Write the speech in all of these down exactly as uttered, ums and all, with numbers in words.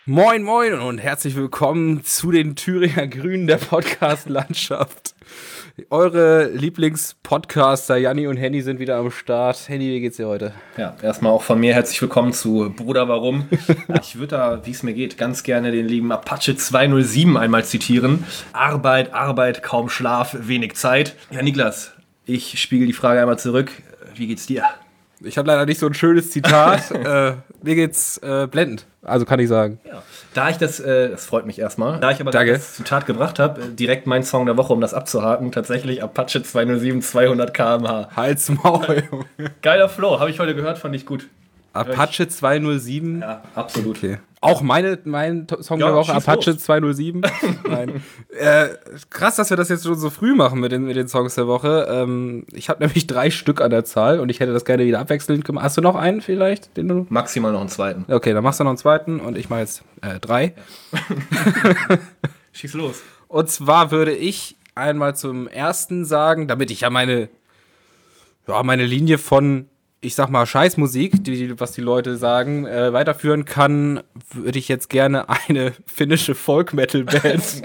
Moin, moin und herzlich willkommen zu den Thüringer Grünen der Podcast-Landschaft. Eure Lieblingspodcaster Janni und Henny sind wieder am Start. Henny, wie geht's dir heute? Ja, erstmal auch von mir herzlich willkommen zu Bruder Warum. Ich würde da, wie es mir geht, ganz gerne den lieben Apache zweihundertsieben einmal zitieren. Arbeit, Arbeit, kaum Schlaf, wenig Zeit. Ja, Niklas, ich spiegel die Frage einmal zurück. Wie geht's dir? Ich habe leider nicht so ein schönes Zitat. äh, mir geht's äh, blendend, also kann ich sagen. Ja. Da ich das, äh, das freut mich erstmal, da ich aber Danke. das Zitat gebracht habe, direkt mein Song der Woche, um das abzuhaken, tatsächlich Apache zweihundertsieben, zweihundert Kilometer pro Stunde. Halt's Maul, Junge. Geiler Flow, habe ich heute gehört, fand ich gut. Apache zweihundertsieben. Ja, absolut. Okay. Auch meine, mein Song Ja, der Woche, schieß Apache los. zweihundertsieben. Nein. Äh, krass, dass wir das jetzt schon so früh machen mit den, mit den Songs der Woche. Ähm, ich habe nämlich drei Stück an der Zahl und ich hätte das gerne wieder abwechselnd gemacht. Hast du noch einen vielleicht? Den du Maximal noch einen zweiten. Okay, dann machst du noch einen zweiten und ich mache jetzt äh, drei. Schieß los. Und zwar würde ich einmal zum ersten sagen, damit ich ja meine, ja, meine Linie von, ich sag mal, Scheißmusik, die, was die Leute sagen, äh, weiterführen kann, würde ich jetzt gerne eine finnische Folk-Metal-Band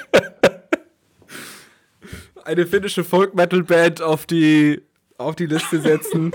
eine finnische Folk-Metal-Band auf die, auf die Liste setzen.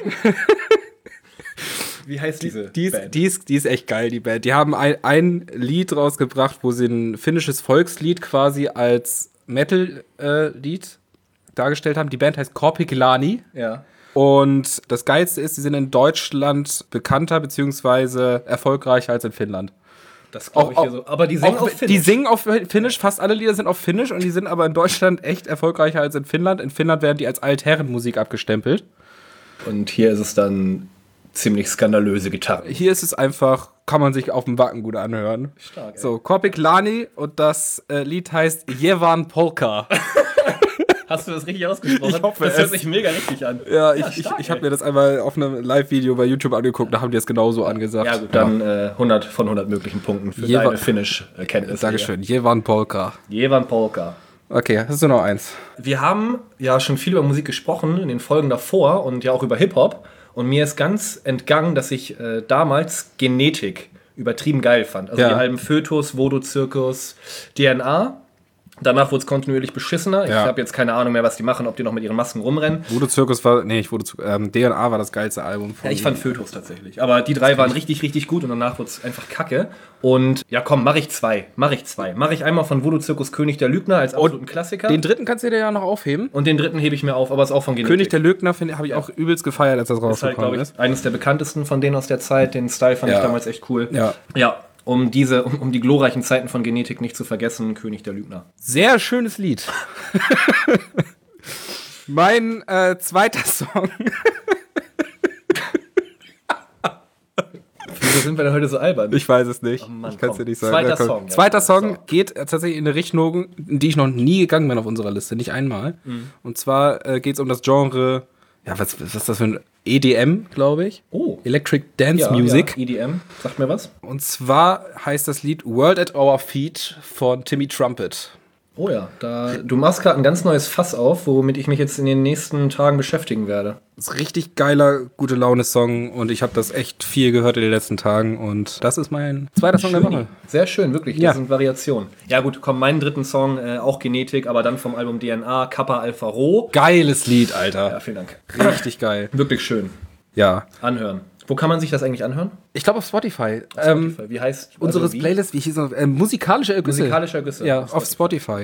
Wie heißt diese Die ist, Band? die, ist, die ist echt geil, die Band. Die haben ein, ein Lied rausgebracht, wo sie ein finnisches Volkslied quasi als Metal-Lied äh, dargestellt haben. Die Band heißt Korpiklani. Ja. Und das Geilste ist, sie sind in Deutschland bekannter bzw. erfolgreicher als in Finnland. Das glaube ich Auch- hier so. Aber die singen Auch, auf Finnisch. Die singen auf Finnisch, fast alle Lieder sind auf Finnisch und die sind aber in Deutschland echt erfolgreicher als in Finnland. In Finnland werden die als Altherrenmusik abgestempelt. Und hier ist es dann ziemlich skandalöse Gitarre. Hier ist es einfach, kann man sich auf dem Wacken gut anhören. Stark, ey. So, Korpiklani und das äh, Lied heißt Jevan Polka. Hast du das richtig ausgesprochen? Ich hoffe das hört es. sich mega richtig an. Ja, ich, ich, stark, ich habe ey. mir das einmal auf einem Live-Video bei YouTube angeguckt, da haben die es genauso angesagt. Ja gut, dann äh, hundert von hundert möglichen Punkten für Jewa- deine Finnisch-Kenntnisse. Dankeschön, Jevan Polka. Jevan Polka. Okay, hast du noch eins? Wir haben ja schon viel über Musik gesprochen in den Folgen davor und ja auch über Hip-Hop. Und mir ist ganz entgangen, dass ich äh, damals Genetik übertrieben geil fand. Also Ja. die Alben Fötus, Voodoo Zirkus, D N A. Danach wurde es kontinuierlich beschissener. Ich Ja. habe jetzt keine Ahnung mehr, was die machen, ob die noch mit ihren Masken rumrennen. Voodoo Zirkus war, nee, ich Voodoo Zirkus, ähm, D N A war das geilste Album von Ja, ich fand Fötus tatsächlich. Aber die drei waren richtig, richtig gut und danach wurde es einfach kacke. Und ja, komm, mach ich zwei. Mach ich zwei. Mach ich einmal von Voodoo Zirkus König der Lügner als absoluten Klassiker. Den dritten kannst du dir ja noch aufheben. und den dritten hebe ich mir auf, aber ist auch von Genetik. König der Lügner habe ich auch übelst gefeiert, als das ist halt, rausgekommen glaube ich, ist. eines der bekanntesten von denen aus der Zeit. Den Style fand Ja. ich damals echt cool. Ja. Ja, um diese, um, um die glorreichen Zeiten von Genetik nicht zu vergessen, König der Lügner. Sehr schönes Lied. Mein äh, zweiter Song. Wieso sind wir denn heute so albern? Ich weiß es nicht. Oh Mann, ich kann es komm. dir nicht sagen. Zweiter Ja, komm. Song, ja. Zweiter Song So. geht äh, tatsächlich in eine Richtung, in die ich noch nie gegangen bin auf unserer Liste. Nicht einmal. Mhm. Und zwar äh, geht es um das Genre, ja, was, was ist das für ein E D M, glaube ich? Oh. Electric Dance ja, Music. Ja, E D M, sagt mir was? Und zwar heißt das Lied World at Our Feet von Timmy Trumpet. Oh ja, da, du machst gerade ein ganz neues Fass auf, womit ich mich jetzt in den nächsten Tagen beschäftigen werde. Das ist ein richtig geiler, gute Laune-Song und ich habe das echt viel gehört in den letzten Tagen und das ist mein zweiter Song der Woche. Sehr schön, wirklich. Das Ja. sind Variationen. Ja gut, komm, meinen dritten Song, äh, auch Genetik, aber dann vom Album D N A, Kappa Alpha Rho. Geiles Lied, Alter. Ja, vielen Dank. Richtig geil. Wirklich schön. Ja. Anhören. Wo kann man sich das eigentlich anhören? Ich glaube auf Spotify. Ähm, Spotify. Wie heißt Unseres also wie? Playlist, wie hieß es? Äh, musikalische Ergüsse. Musikalische Ergüsse. Ja, auf Spotify.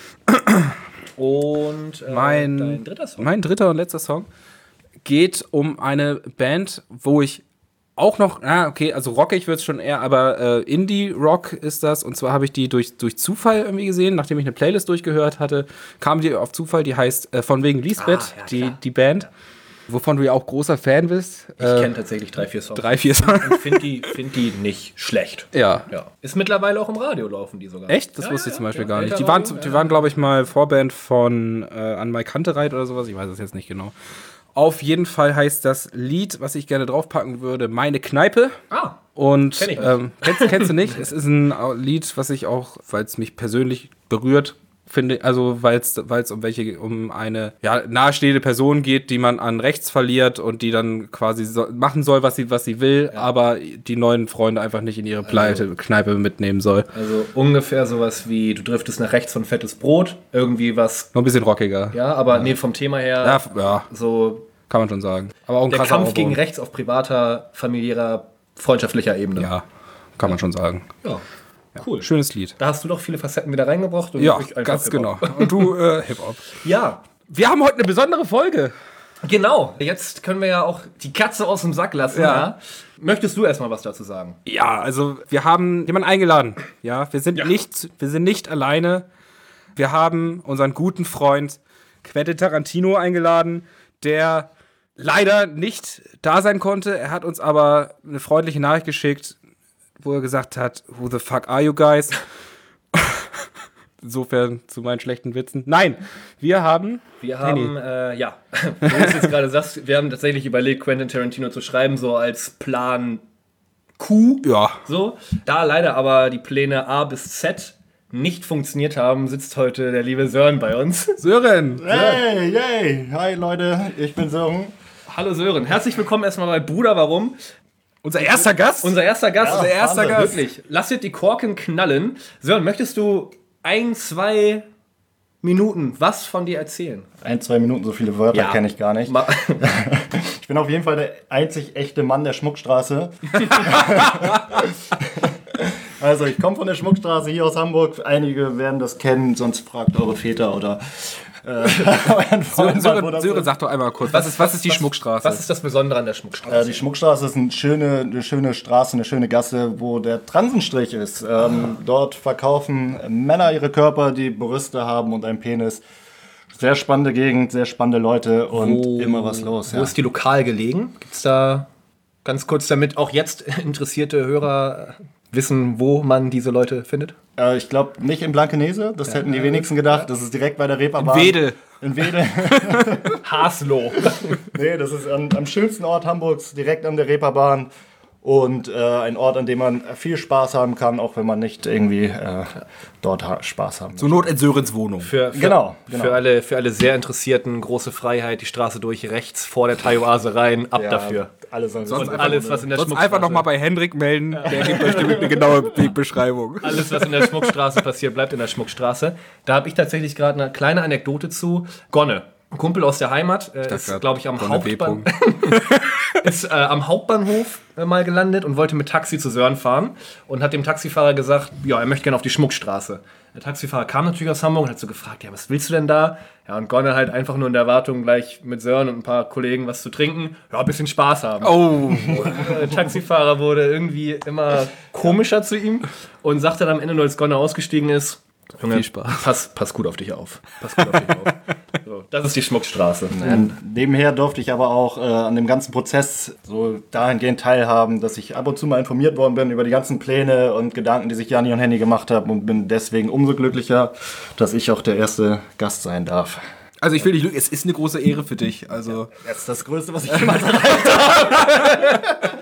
Und äh, Mein, dein dritter Song. mein dritter und letzter Song geht um eine Band, wo ich auch noch, ah, okay, also rockig wird es schon eher, aber äh, Indie-Rock ist das. Und zwar habe ich die durch, durch Zufall irgendwie gesehen, nachdem ich eine Playlist durchgehört hatte, kam die auf Zufall, die heißt äh, von wegen Lisbeth, Ah, ja, die, klar. die Band, wovon du ja auch großer Fan bist. Ich Äh, kenne tatsächlich drei, vier Songs. drei, vier Songs. Und finde die, find die nicht schlecht. Ja. Ja. Ist mittlerweile auch im Radio laufen die sogar. Echt? Das Ja, wusste ja, ich zum ja, Beispiel ja. gar nicht. Die Älter waren, Radio, die ja. waren glaube ich, mal Vorband von äh, An Mai Kantereit oder sowas. Ich weiß es jetzt nicht genau. Auf jeden Fall heißt das Lied, was ich gerne draufpacken würde, Meine Kneipe. Ah, Und Kenn ich nicht. ähm, kennst, kennst du nicht? Es ist ein Lied, was ich auch, weil es mich persönlich berührt, finde, also weil es um welche, um eine ja, nahestehende Person geht, die man an rechts verliert und die dann quasi so, machen soll, was sie, was sie will, ja. aber die neuen Freunde einfach nicht in ihre Pleite, also, Kneipe mitnehmen soll. Also ungefähr sowas wie, du driftest nach rechts von fettes Brot, irgendwie was... Noch ein bisschen rockiger. Ja, aber ja. nee, vom Thema her ja, ja. so... Kann man schon sagen. Aber auch ein der krasser Kampf Aufbau. gegen rechts auf privater, familiärer, freundschaftlicher Ebene. Ja, kann man schon sagen. Ja. Cool. Schönes Lied. Da hast du doch viele Facetten wieder reingebracht. Und ja, ich ganz Hip-Hop. genau. Und du äh, Hip-Hop. Ja. Wir haben heute eine besondere Folge. Genau. Jetzt können wir ja auch die Katze aus dem Sack lassen. Ja. Ja. Möchtest du erstmal was dazu sagen? Ja, also wir haben jemanden eingeladen. Ja, wir sind, ja. Nicht, wir sind nicht alleine. Wir haben unseren guten Freund Quentin Tarantino eingeladen, der leider nicht da sein konnte. Er hat uns aber eine freundliche Nachricht geschickt, wo er gesagt hat, who the fuck are you guys? Insofern zu meinen schlechten Witzen. Nein, wir haben... Wir haben, äh, ja, wie du es jetzt gerade sagst, wir haben tatsächlich überlegt, Quentin Tarantino zu schreiben, so als Plan Q. Ja. So. Da leider aber die Pläne A bis Z nicht funktioniert haben, sitzt heute der liebe Sören bei uns. Sören! Hey, hey! Hi Leute, ich bin Sören. Hallo Sören, herzlich willkommen erstmal bei Bruder, warum? Unser erster Gast? Unser erster Gast. Ja, unser erster Wahnsinn. Gast. Wirklich. Lass jetzt die Korken knallen. Sören, möchtest du ein, zwei Minuten was von dir erzählen? Ein, zwei Minuten, so viele Wörter Ja. kenne ich gar nicht. Ma- Ich bin auf jeden Fall der einzig echte Mann der Schmuckstraße. Also ich komme von der Schmuckstraße hier aus Hamburg. Einige werden das kennen, sonst fragt eure Väter oder äh, euren Freund. Sören, mal, wo das Sören, ist. sag doch einmal kurz, was ist, was ist die was, Schmuckstraße? Was ist das Besondere an der Schmuckstraße? Äh, die Schmuckstraße ist eine schöne, eine schöne Straße, eine schöne Gasse, wo der Transenstrich ist. Ähm, dort verkaufen Männer ihre Körper, die Brüste haben und einen Penis. Sehr spannende Gegend, sehr spannende Leute und Wo- immer was los. Wo Ja. ist die lokal gelegen? Gibt es da ganz kurz, damit auch jetzt interessierte Hörer wissen, wo man diese Leute findet? Äh, ich glaube nicht in Blankenese, das hätten die wenigsten gedacht. Das ist direkt bei der Reeperbahn. Wedel. In Wedel. Haslo. Nee, das ist am, am schönsten Ort Hamburgs, direkt an der Reeperbahn. Und äh, ein Ort, an dem man viel Spaß haben kann, auch wenn man nicht irgendwie äh, dort ha- Spaß haben Zur Not in Sörens Wohnung. Für, für, Genau, genau. Für, alle, für alle sehr Interessierten, große Freiheit, die Straße durch, rechts vor der Thai-Oase rein, ab Ja, dafür. Alles sonst Und alles, was in der Sonst Schmuckstraße einfach nochmal bei Hendrik melden, der gibt euch eine genaue Wegbeschreibung. Alles, was in der Schmuckstraße passiert, bleibt in der Schmuckstraße. Da habe ich tatsächlich gerade eine kleine Anekdote zu. Gonne, ein Kumpel aus der Heimat, äh, ist, glaube ich, am, Gonne Hauptbahn ist äh, am Hauptbahnhof äh, mal gelandet und wollte mit Taxi zu Sören fahren und hat dem Taxifahrer gesagt, ja, er möchte gerne auf die Schmuckstraße. Der Taxifahrer kam natürlich aus Hamburg und hat so gefragt, ja, was willst du denn da? Ja, und Gonne halt einfach nur in der Erwartung, gleich mit Sören und ein paar Kollegen was zu trinken, ja, ein bisschen Spaß haben. Oh, Der Taxifahrer wurde irgendwie immer komischer zu ihm und sagte dann am Ende, nur als Gonne ausgestiegen ist, Junge, Viel Spaß. Pass, pass gut auf dich auf. Pass gut auf dich auf. So, das ist die Schmuckstraße. Und nebenher durfte ich aber auch äh, an dem ganzen Prozess so dahingehend teilhaben, dass ich ab und zu mal informiert worden bin über die ganzen Pläne und Gedanken, die sich Janni und Henny gemacht haben und bin deswegen umso glücklicher, dass ich auch der erste Gast sein darf. also ich will dich lügen, es ist eine große Ehre für dich. Also, Das ist das Größte, was ich jemals erreicht habe.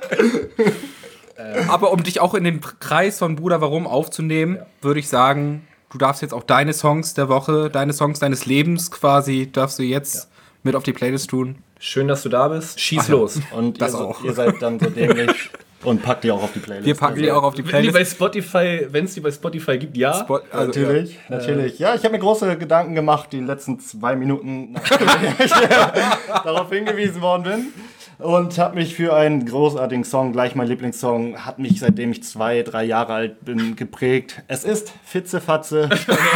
aber um dich auch in den Kreis von Bruder Warum aufzunehmen, würde ich sagen, du darfst jetzt auch deine Songs der Woche, deine Songs deines Lebens quasi, darfst du jetzt mit auf die Playlist tun. Schön, dass du da bist. Schieß los. Und Das ihr, so- auch. ihr seid dann so dämlich und packt die auch auf die Playlist. Wir packen die auch auf die Wenn die Playlist. bei Spotify, wenn es die bei Spotify gibt, ja. Spot- also, Natürlich, natürlich. Ja, ich habe mir große Gedanken gemacht, die letzten zwei Minuten, nachdem ich darauf hingewiesen worden bin. Und habe mich für einen großartigen Song, gleich mein Lieblingssong, hat mich seitdem ich zwei, drei Jahre alt bin geprägt. Es ist Fitzefatze.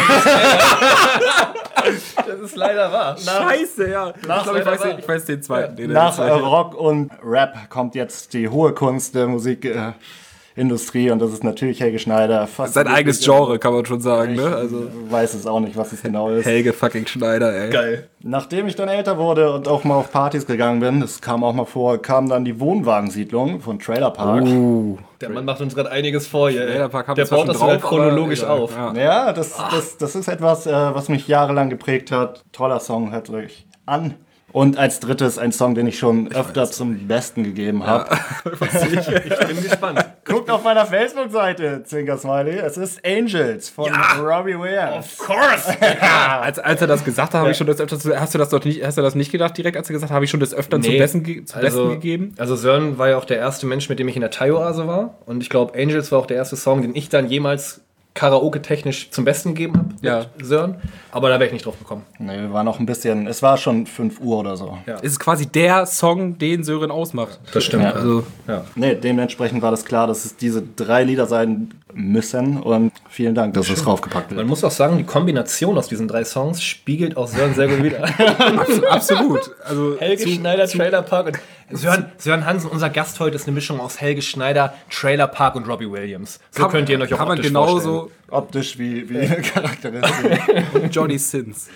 Das ist leider wahr. Scheiße, ja. Ich, glaub, ich, weiß, den- ich weiß den zweiten. Den Nach den äh, zweiten. Rock und Rap kommt jetzt die hohe Kunst der Musikindustrie äh, Industrie und das ist natürlich Helge Schneider. Fast Sein eigenes Genre, kann man schon sagen, ne? Also Ich weiß es auch nicht, was es genau ist. Helge fucking Schneider, ey. Geil. Nachdem ich dann älter wurde und auch mal auf Partys gegangen bin, das kam auch mal vor, kam dann die Wohnwagensiedlung von Trailer Park. Uh. Der Mann macht uns gerade einiges vor hier. ey. Trailer Park haben Der wir zwar baut schon das wieder drauf, chronologisch aber egal. auf. Ja. Ja, das, das, das ist etwas, äh, was mich jahrelang geprägt hat. Toller Song, hört euch an. Und als drittes ein Song, den ich schon öfter zum Besten gegeben habe. Ich bin gespannt. Guckt auf meiner Facebook-Seite, Zwinker-Smiley. Es ist Angels von Ja. Robbie Williams. Of course! Als, als er das gesagt hat, habe ich schon das öfter zu, hast du das doch nicht, hast du das nicht gedacht direkt, als er gesagt hat, habe ich schon das öfter zum, Nee, Besten, ge- zum Besten also, gegeben? Also Sören war ja auch der erste Mensch, mit dem ich in der Thai-Oase war. Und ich glaube, Angels war auch der erste Song, den ich dann jemals Karaoke-technisch zum Besten gegeben habe. Ja. Mit Sören. Aber da wäre ich nicht drauf gekommen. Nee, wir waren noch ein bisschen, es war schon fünf Uhr oder so. Ja. Es ist quasi der Song, den Sören ausmacht. Das stimmt. Ja. Also, Ja. Nee, dementsprechend war das klar, dass es diese drei Lieder sein müssen. Und vielen Dank, dass es draufgepackt Man wird. muss auch sagen, die Kombination aus diesen drei Songs spiegelt auch Sören sehr gut wieder. absolut. Also, Helge zu- Schneider, Trailer Park und Sören, Sören Hansen, unser Gast heute, ist eine Mischung aus Helge Schneider, Trailer Park und Robbie Williams. So kann, könnt ihr ihn euch auch kann man optisch genauso vorstellen. Optisch wie, wie charakteristisch. Johnny Sins.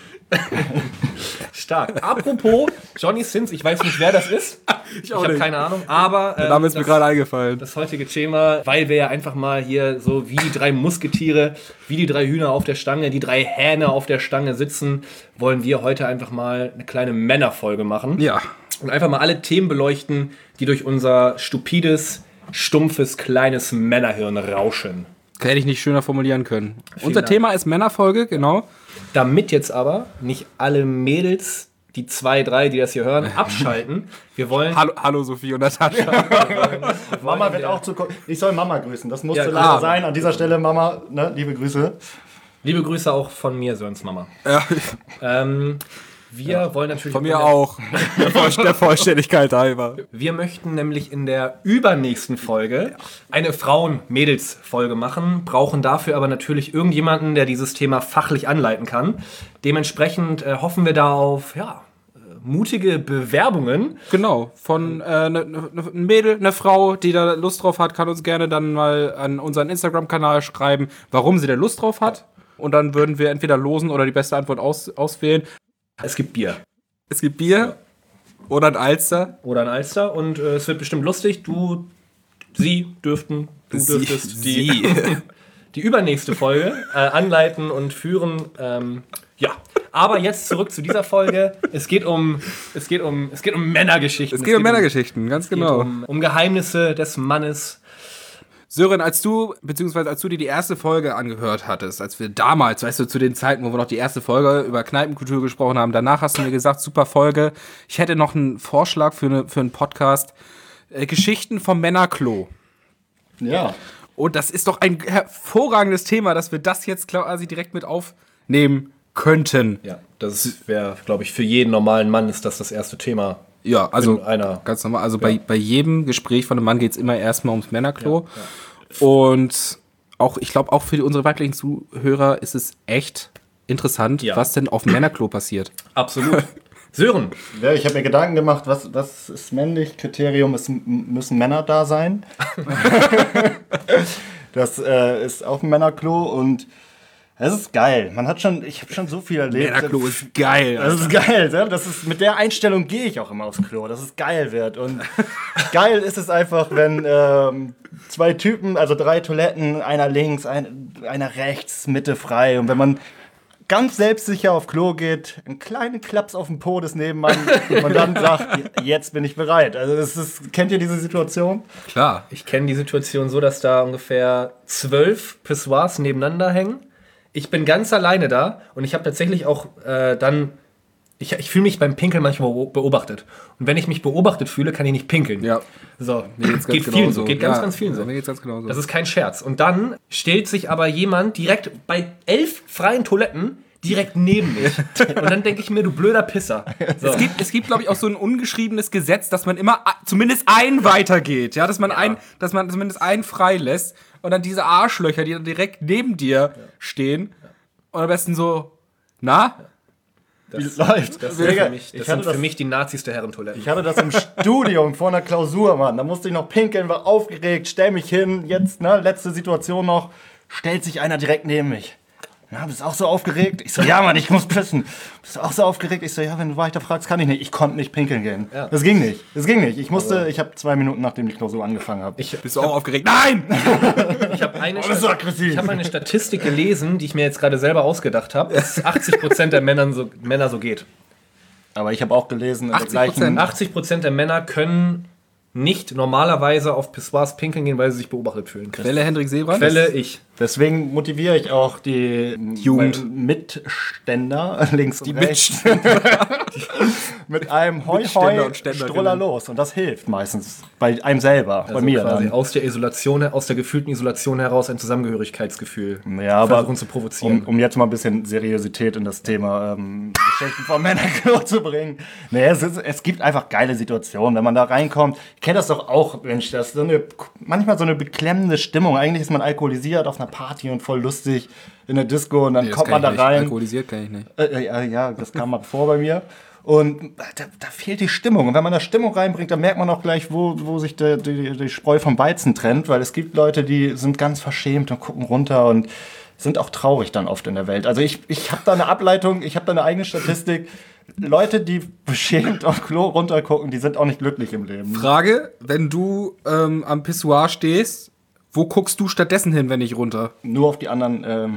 Stark. Apropos Johnny Sins, ich weiß nicht, wer das ist. Ich, auch habe nicht. keine Ahnung, aber Der ähm, Name ist mir das- gerade eingefallen. das heutige Thema, weil wir ja einfach mal hier so wie die drei Musketiere, wie die drei Hühner auf der Stange, die drei Hähne auf der Stange sitzen, wollen wir heute einfach mal eine kleine Männerfolge machen. Ja. Und einfach mal alle Themen beleuchten, die durch unser stupides, stumpfes, kleines Männerhirn rauschen. Hätte ich nicht schöner formulieren können. Unser Dank. Thema ist Männerfolge, genau. Damit jetzt aber nicht alle Mädels, die zwei, drei, die das hier hören, abschalten. Wir wollen... Hallo, hallo Sophie und Natascha. Mama wird auch zu. Ich soll Mama grüßen. Das musste Ja, leider klar. sein. An dieser Stelle, Mama, ne, liebe Grüße. Liebe Grüße auch von mir, Sörens Mama. Ja, Ähm, wir wollen natürlich... von mir auch. Der, Voll der Vollständigkeit halber. Wir möchten nämlich in der übernächsten Folge eine Frauen-Mädels-Folge machen, brauchen dafür aber natürlich irgendjemanden, der dieses Thema fachlich anleiten kann. Dementsprechend äh, hoffen wir da auf ja, äh, mutige Bewerbungen. Genau, von äh, ne, ne, ein Mädel, eine Frau, die da Lust drauf hat, kann uns gerne dann mal an unseren Instagram-Kanal schreiben, warum sie da Lust drauf hat. Und dann würden wir entweder losen oder die beste Antwort aus, auswählen. Es gibt Bier Es gibt Bier oder ein Alster. oder ein Alster und äh, es wird bestimmt lustig. Du, sie dürften, du Sie- dürftest die, sie. die übernächste Folge äh, anleiten und führen. Ähm, ja, aber jetzt zurück zu dieser Folge. Es geht um, es geht um, es geht um Männergeschichten. Es geht um Männergeschichten, ganz Es geht genau. um, um Geheimnisse des Mannes. Sören, als du, beziehungsweise als du dir die erste Folge angehört hattest, als wir damals, weißt du, zu den Zeiten, wo wir noch die erste Folge über Kneipenkultur gesprochen haben, danach hast du mir gesagt, super Folge. Ich hätte noch einen Vorschlag für, eine, für einen Podcast. Äh, Geschichten vom Männerklo. Ja. Und das ist doch ein hervorragendes Thema, dass wir das jetzt quasi direkt mit aufnehmen könnten. Ja, das wäre, glaube ich, für jeden normalen Mann ist das das erste Thema. Ja, also In einer- ganz normal. Also bei, bei jedem Gespräch von einem Mann geht es immer erstmal ums Männerklo. Und auch, ich glaube, auch für unsere weiblichen Zuhörer ist es echt interessant, Ja. was denn auf dem Männerklo passiert. Absolut. Sören, Ja, ich habe mir Gedanken gemacht, was, was ist männlich? Kriterium ist, m- müssen Männer da sein. Das äh, ist auf dem Männerklo und es ist geil. Man hat schon, ich habe schon so viel erlebt. Männerklo ist geil. Das ist geil, ne? Das ist, mit der Einstellung gehe ich auch immer aufs Klo, dass es geil wird. Und geil ist es einfach, wenn ähm, zwei Typen, also drei Toiletten, einer links, ein, einer rechts, Mitte frei. Und wenn man ganz selbstsicher auf Klo geht, einen kleinen Klaps auf den Po des Nebenmann und dann sagt, jetzt bin ich bereit. Also das ist, kennt ihr diese Situation? Klar. ich kenne die Situation so, dass da ungefähr zwölf Pissoirs nebeneinander hängen. Ich bin ganz alleine da und ich habe tatsächlich auch äh, dann, ich, ich fühle mich beim Pinkeln manchmal beo- beobachtet. Und wenn ich mich beobachtet fühle, kann ich nicht pinkeln. Ja. So, Mir geht's ganz geht vielen genauso. so, geht ganz, Ja, ganz vielen so. Mir geht's ganz genauso. Das ist kein Scherz. Und dann stellt sich aber jemand direkt bei elf freien Toiletten direkt neben mich. Und dann denke ich mir, du blöder Pisser. So. Es gibt, es gibt glaube ich, auch so ein ungeschriebenes Gesetz, dass man immer a- zumindest ein weitergeht. Ja, dass man, ein, dass man zumindest einen freilässt und dann diese Arschlöcher, die dann direkt neben dir stehen und am besten so, na? das, läuft? das, Digga, sind für mich, ich das hatte sind für das- mich die Nazis der Herrentoiletten. Ich hatte das im Studium vor einer Klausur, Mann. Da musste ich noch pinkeln, war aufgeregt, stell mich hin. Jetzt, ne, letzte Situation noch, stellt sich einer direkt neben mich. Ja, bist du auch so aufgeregt? Ich so, ja, Mann, ich muss pissen. Bist du auch so aufgeregt? Ich so, ja, wenn du weiter fragst, kann ich nicht. Ich konnte nicht pinkeln gehen. Ja. Das ging nicht. Das ging nicht. Ich musste, ich habe zwei Minuten, nachdem die Klausur angefangen habe. Ich, Bist du auch aufgeregt? Nein! ich habe eine, Oh, das ist so aggressiv. ich hab eine Statistik gelesen, die ich mir jetzt gerade selber ausgedacht habe, dass achtzig Prozent der Männer so, Männer so geht. Aber ich habe auch gelesen, in der achtzig Prozent? gleichen, achtzig Prozent der Männer können nicht normalerweise auf Pissoirs pinkeln gehen, weil sie sich beobachtet fühlen. Quelle Hendrik Seebrand? Quelle ich. Deswegen motiviere ich auch die Jugend. Mitständer links und Die rechts mit einem Hoi Mitständer Hoi und Ständerinnen. Struller los. Und das hilft meistens bei einem selber, bei mir quasi dann. aus der Isolation, aus der gefühlten Isolation heraus ein Zusammengehörigkeitsgefühl Ja, aber versuchen zu provozieren. Um, um jetzt mal ein bisschen Seriosität in das Thema ähm, Geschichten vom Männerklo zu bringen. Nee, es, ist, es gibt einfach geile Situationen, wenn man da reinkommt. Ich kenne das doch auch, Mensch, das ist so eine, manchmal so eine beklemmende Stimmung. Eigentlich ist man alkoholisiert auf einer Party und voll lustig in der Disco und dann Nee, das kommt kann man da ich nicht. rein. Alkoholisiert kann ich nicht. Äh, ja, ja, das kam mal vor bei mir. Und da, da fehlt die Stimmung. Und wenn man da Stimmung reinbringt, dann merkt man auch gleich, wo, wo sich der, die, die Spreu vom Weizen trennt. Weil es gibt Leute, die sind ganz verschämt und gucken runter und sind auch traurig dann oft in der Welt. Also ich, ich habe da eine Ableitung, ich habe da eine eigene Statistik. Leute, die beschämt auf Klo runtergucken, die sind auch nicht glücklich im Leben. Frage, wenn du ähm, am Pissoir stehst, wo guckst du stattdessen hin, wenn ich runter? Nur auf die anderen... Ähm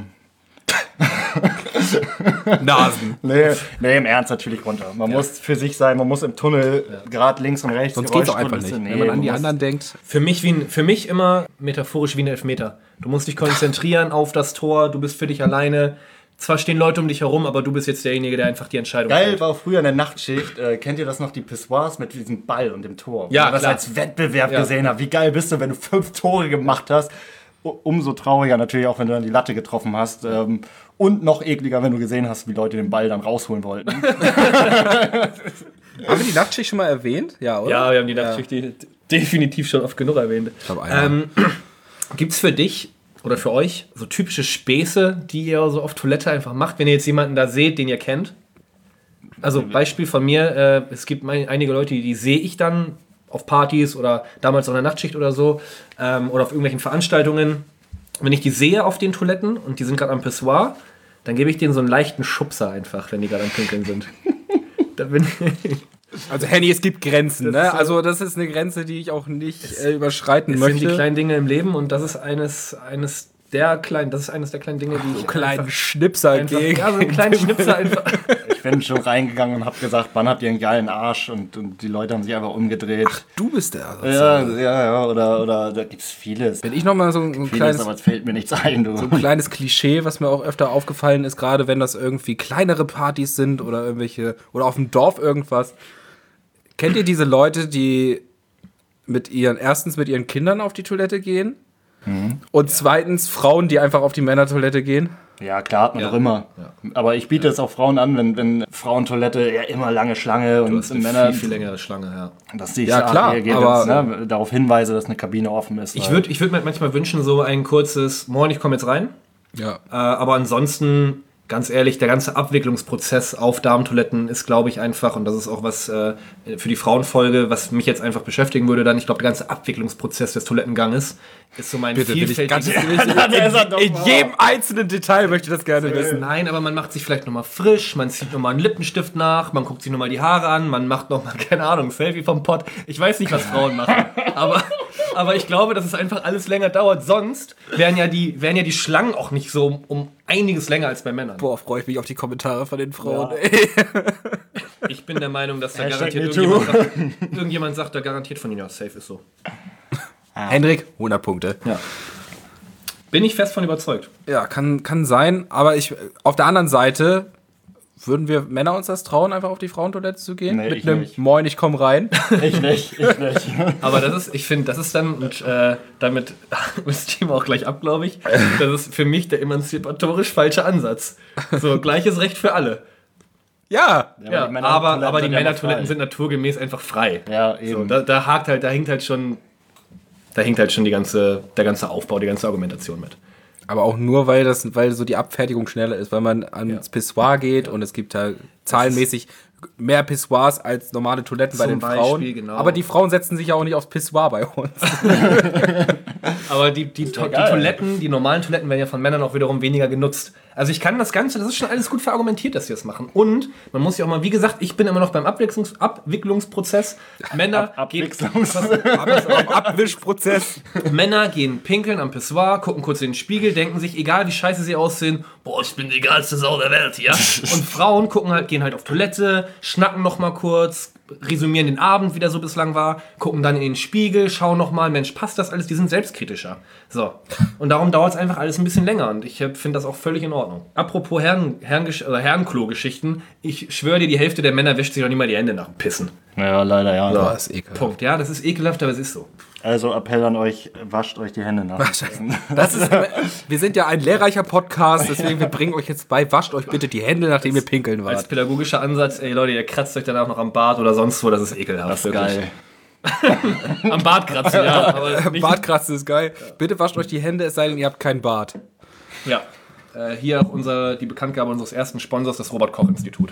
Nasen. Nee, nee, im Ernst natürlich runter. Man ja. muss für sich sein, man muss im Tunnel ja. gerade links und rechts. Sonst geht's auch einfach nicht. Nee, wenn man an die man anderen denkt. Für mich, wie ein, für mich immer metaphorisch wie ein Elfmeter. Du musst dich konzentrieren auf das Tor, du bist für dich alleine. Zwar stehen Leute um dich herum, aber du bist jetzt derjenige, der einfach die Entscheidung Geil fällt. war auch früher in der Nachtschicht. Äh, kennt ihr das noch, die Pissoirs mit diesem Ball und dem Tor? Ja, Wo man das klar. als Wettbewerb Ja. gesehen habe. Wie geil bist du, wenn du fünf Tore gemacht hast? U- Umso trauriger natürlich auch, wenn du dann die Latte getroffen hast. Ähm, und noch ekliger, wenn du gesehen hast, wie Leute den Ball dann rausholen wollten. Haben wir die Nachtschicht schon mal erwähnt? Ja, oder? Ja, wir haben die Nachtschicht ja. definitiv schon oft genug erwähnt. Ich glaube, einmal. Ähm, gibt's für dich oder für euch so typische Späße, die ihr so auf Toilette einfach macht, wenn ihr jetzt jemanden da seht, den ihr kennt? Also Beispiel von mir, äh, es gibt mein, einige Leute, die, die sehe ich dann auf Partys oder damals auf einer Nachtschicht oder so ähm, oder auf irgendwelchen Veranstaltungen. Wenn ich die sehe auf den Toiletten und die sind gerade am Pissoir, dann gebe ich denen so einen leichten Schubser einfach, wenn die gerade am Pinkeln sind. Da bin ich... Also Henny, es gibt Grenzen, Das ne? ist so- Also das ist eine Grenze, die ich auch nicht äh, überschreiten Das möchte. sind die kleinen Dinge im Leben und das ist eines, eines der kleinen, das ist eines der kleinen Dinge, die ich kleinen einfach, Schnipser einfach, gegen. ja, so einen kleinen Schnipser einfach. Ich bin schon reingegangen und habe gesagt, Mann, habt ihr einen geilen Arsch? Und, und die Leute haben sich einfach umgedreht. Du bist der. Also. Ja, ja, ja, oder, oder da gibt's vieles. Wenn ich nochmal so ein, ein Vieles, kleines, aber es fällt mir nichts ein, du. ein kleines Klischee, was mir auch öfter aufgefallen ist, gerade wenn das irgendwie kleinere Partys sind oder irgendwelche, oder auf dem Dorf irgendwas. Kennt ihr diese Leute, die mit ihren, erstens mit ihren Kindern auf die Toilette gehen? Mhm. Und zweitens Frauen, die einfach auf die Männertoilette gehen? Ja, klar, hat man Ja. doch immer. Ja. Aber ich biete es auch Frauen an, wenn, wenn Frauentoilette ja immer lange Schlange Du und hast eine Männer, viel, viel längere Schlange, ja. dass die Ja, Sache klar, reagiert, aber- wenn's, ne, darauf hinweise, dass eine Kabine offen ist. Ich weil- würde ich würd mir manchmal wünschen, so ein kurzes Moin, ich komme jetzt rein. Ja. Äh, aber ansonsten, ganz ehrlich, der ganze Abwicklungsprozess auf Darmtoiletten ist, glaube ich, einfach, und das ist auch was äh, für die Frauenfolge, was mich jetzt einfach beschäftigen würde, dann, ich glaube, der ganze Abwicklungsprozess des Toilettenganges ist so mein Bitte, will ich ganz vielfältiges... in, in jedem einzelnen Detail möchte ich das gerne wissen. Nein, aber man macht sich vielleicht nochmal frisch, man zieht nochmal einen Lippenstift nach, man guckt sich nochmal die Haare an, man macht nochmal, keine Ahnung, Selfie vom Pott. Ich weiß nicht, was Frauen machen, aber, aber ich glaube, dass es einfach alles länger dauert. Sonst wären ja die, wären ja die Schlangen auch nicht so um, um einiges länger als bei Männern. Boah, freue ich mich auf die Kommentare von den Frauen. Ja. Ey. Ich bin der Meinung, dass da Hashtag garantiert me too. irgendjemand sagt, irgendjemand sagt da garantiert von ihnen, ja, safe ist so. Hendrik, hundert Punkte. Ja. Bin ich fest von überzeugt. Ja, kann, kann sein, aber ich, auf der anderen Seite, würden wir Männer uns das trauen, einfach auf die Frauentoilette zu gehen? Nee, Mit ich einem nicht. Moin, ich komm rein. Ich nicht, ich nicht. Aber das ist, ich finde, das ist dann, und äh, damit ist Team auch gleich ab, glaube ich, das ist für mich der emanzipatorisch falsche Ansatz. So, gleiches Recht für alle. Ja. Ja, die aber, Männertoiletten aber die sind ja Männertoiletten frei. sind naturgemäß einfach frei. Ja, So, eben. da, da hakt halt, da hinkt halt schon, da hinkt halt schon die ganze, der ganze Aufbau, die ganze Argumentation mit. Aber auch nur, weil das, weil so die Abfertigung schneller ist, weil man ans Ja. Pissoir geht und es gibt da zahlenmäßig mehr Pissoirs als normale Toiletten bei Zum den Frauen. Beispiel, genau. Aber die Frauen setzen sich ja auch nicht aufs Pissoir bei uns. Aber die, die, to die geil. Toiletten, die normalen Toiletten werden ja von Männern auch wiederum weniger genutzt. Also ich kann das Ganze, das ist schon alles gut verargumentiert, dass sie das machen. Und man muss ja auch mal, wie gesagt, ich bin immer noch beim Abwicklungs- Abwicklungsprozess. Männer Ab gehen, Abwischprozess. Männer gehen pinkeln am Pissoir, gucken kurz in den Spiegel, denken sich, egal wie scheiße sie aussehen, boah, ich bin die geilste Sau der Welt, ja? Und Frauen gucken halt, gehen halt auf Toilette, schnacken noch mal kurz, resümieren den Abend, wie der so bislang war, gucken dann in den Spiegel, schauen noch mal, Mensch, passt das alles? Die sind selbstkritischer. So. Und darum dauert es einfach alles ein bisschen länger und ich finde das auch völlig in Ordnung. Apropos Herren, Herren, oder Herrenklo-Geschichten, ich schwöre dir, die Hälfte der Männer wäscht sich noch nicht mal die Hände nach dem Pissen. Ja, leider ja. So, das ist ekelhaft. Punkt. Ja, das ist ekelhaft, aber es ist so. Also Appell an euch, wascht euch die Hände nach. Das ist, wir sind ja ein lehrreicher Podcast, deswegen wir bringen euch jetzt bei, wascht euch bitte die Hände, nachdem ihr pinkeln Als wart. pädagogischer Ansatz, ey Leute, ihr kratzt euch danach noch am Bart oder sonst wo, das ist ekelhaft. Das ist geil. Am Bart kratzen, ja. Aber nicht, Bartkratzen ist geil. Bitte wascht euch die Hände, es sei denn, ihr habt keinen Bart. ja. Äh, hier auch unser, die Bekanntgabe unseres ersten Sponsors, das Robert-Koch-Institut.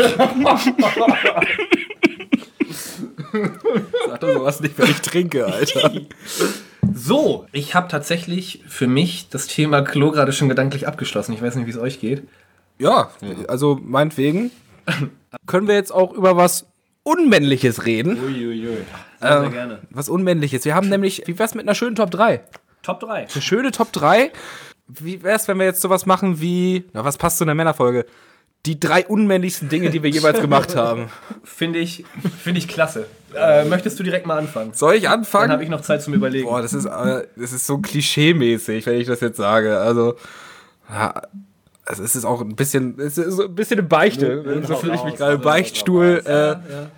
Sag doch sowas nicht, wenn ich trinke, Alter. So, ich habe tatsächlich für mich das Thema Klo gerade schon gedanklich abgeschlossen. Ich weiß nicht, wie es euch geht. Ja, also meinetwegen können wir jetzt auch über was Unmännliches reden. Uiuiui. Sehr, sehr gerne. Was Unmännliches. Wir haben nämlich, wie wär's mit einer schönen Top drei? Top drei. Eine schöne Top drei. Wie wär's, wenn wir jetzt sowas machen wie, na, was passt zu einer Männerfolge? Die drei unmännlichsten Dinge, die wir jeweils gemacht haben. Finde ich, find ich klasse. Äh, möchtest du direkt mal anfangen? Soll ich Dann anfangen? habe ich noch Zeit zum Überlegen. Boah, das ist, äh, das ist so klischee-mäßig, wenn ich das jetzt sage. Also, ja, also es ist auch ein bisschen, es ist so ein bisschen eine Beichte. So fühle ich mich gerade. Beichtstuhl, äh,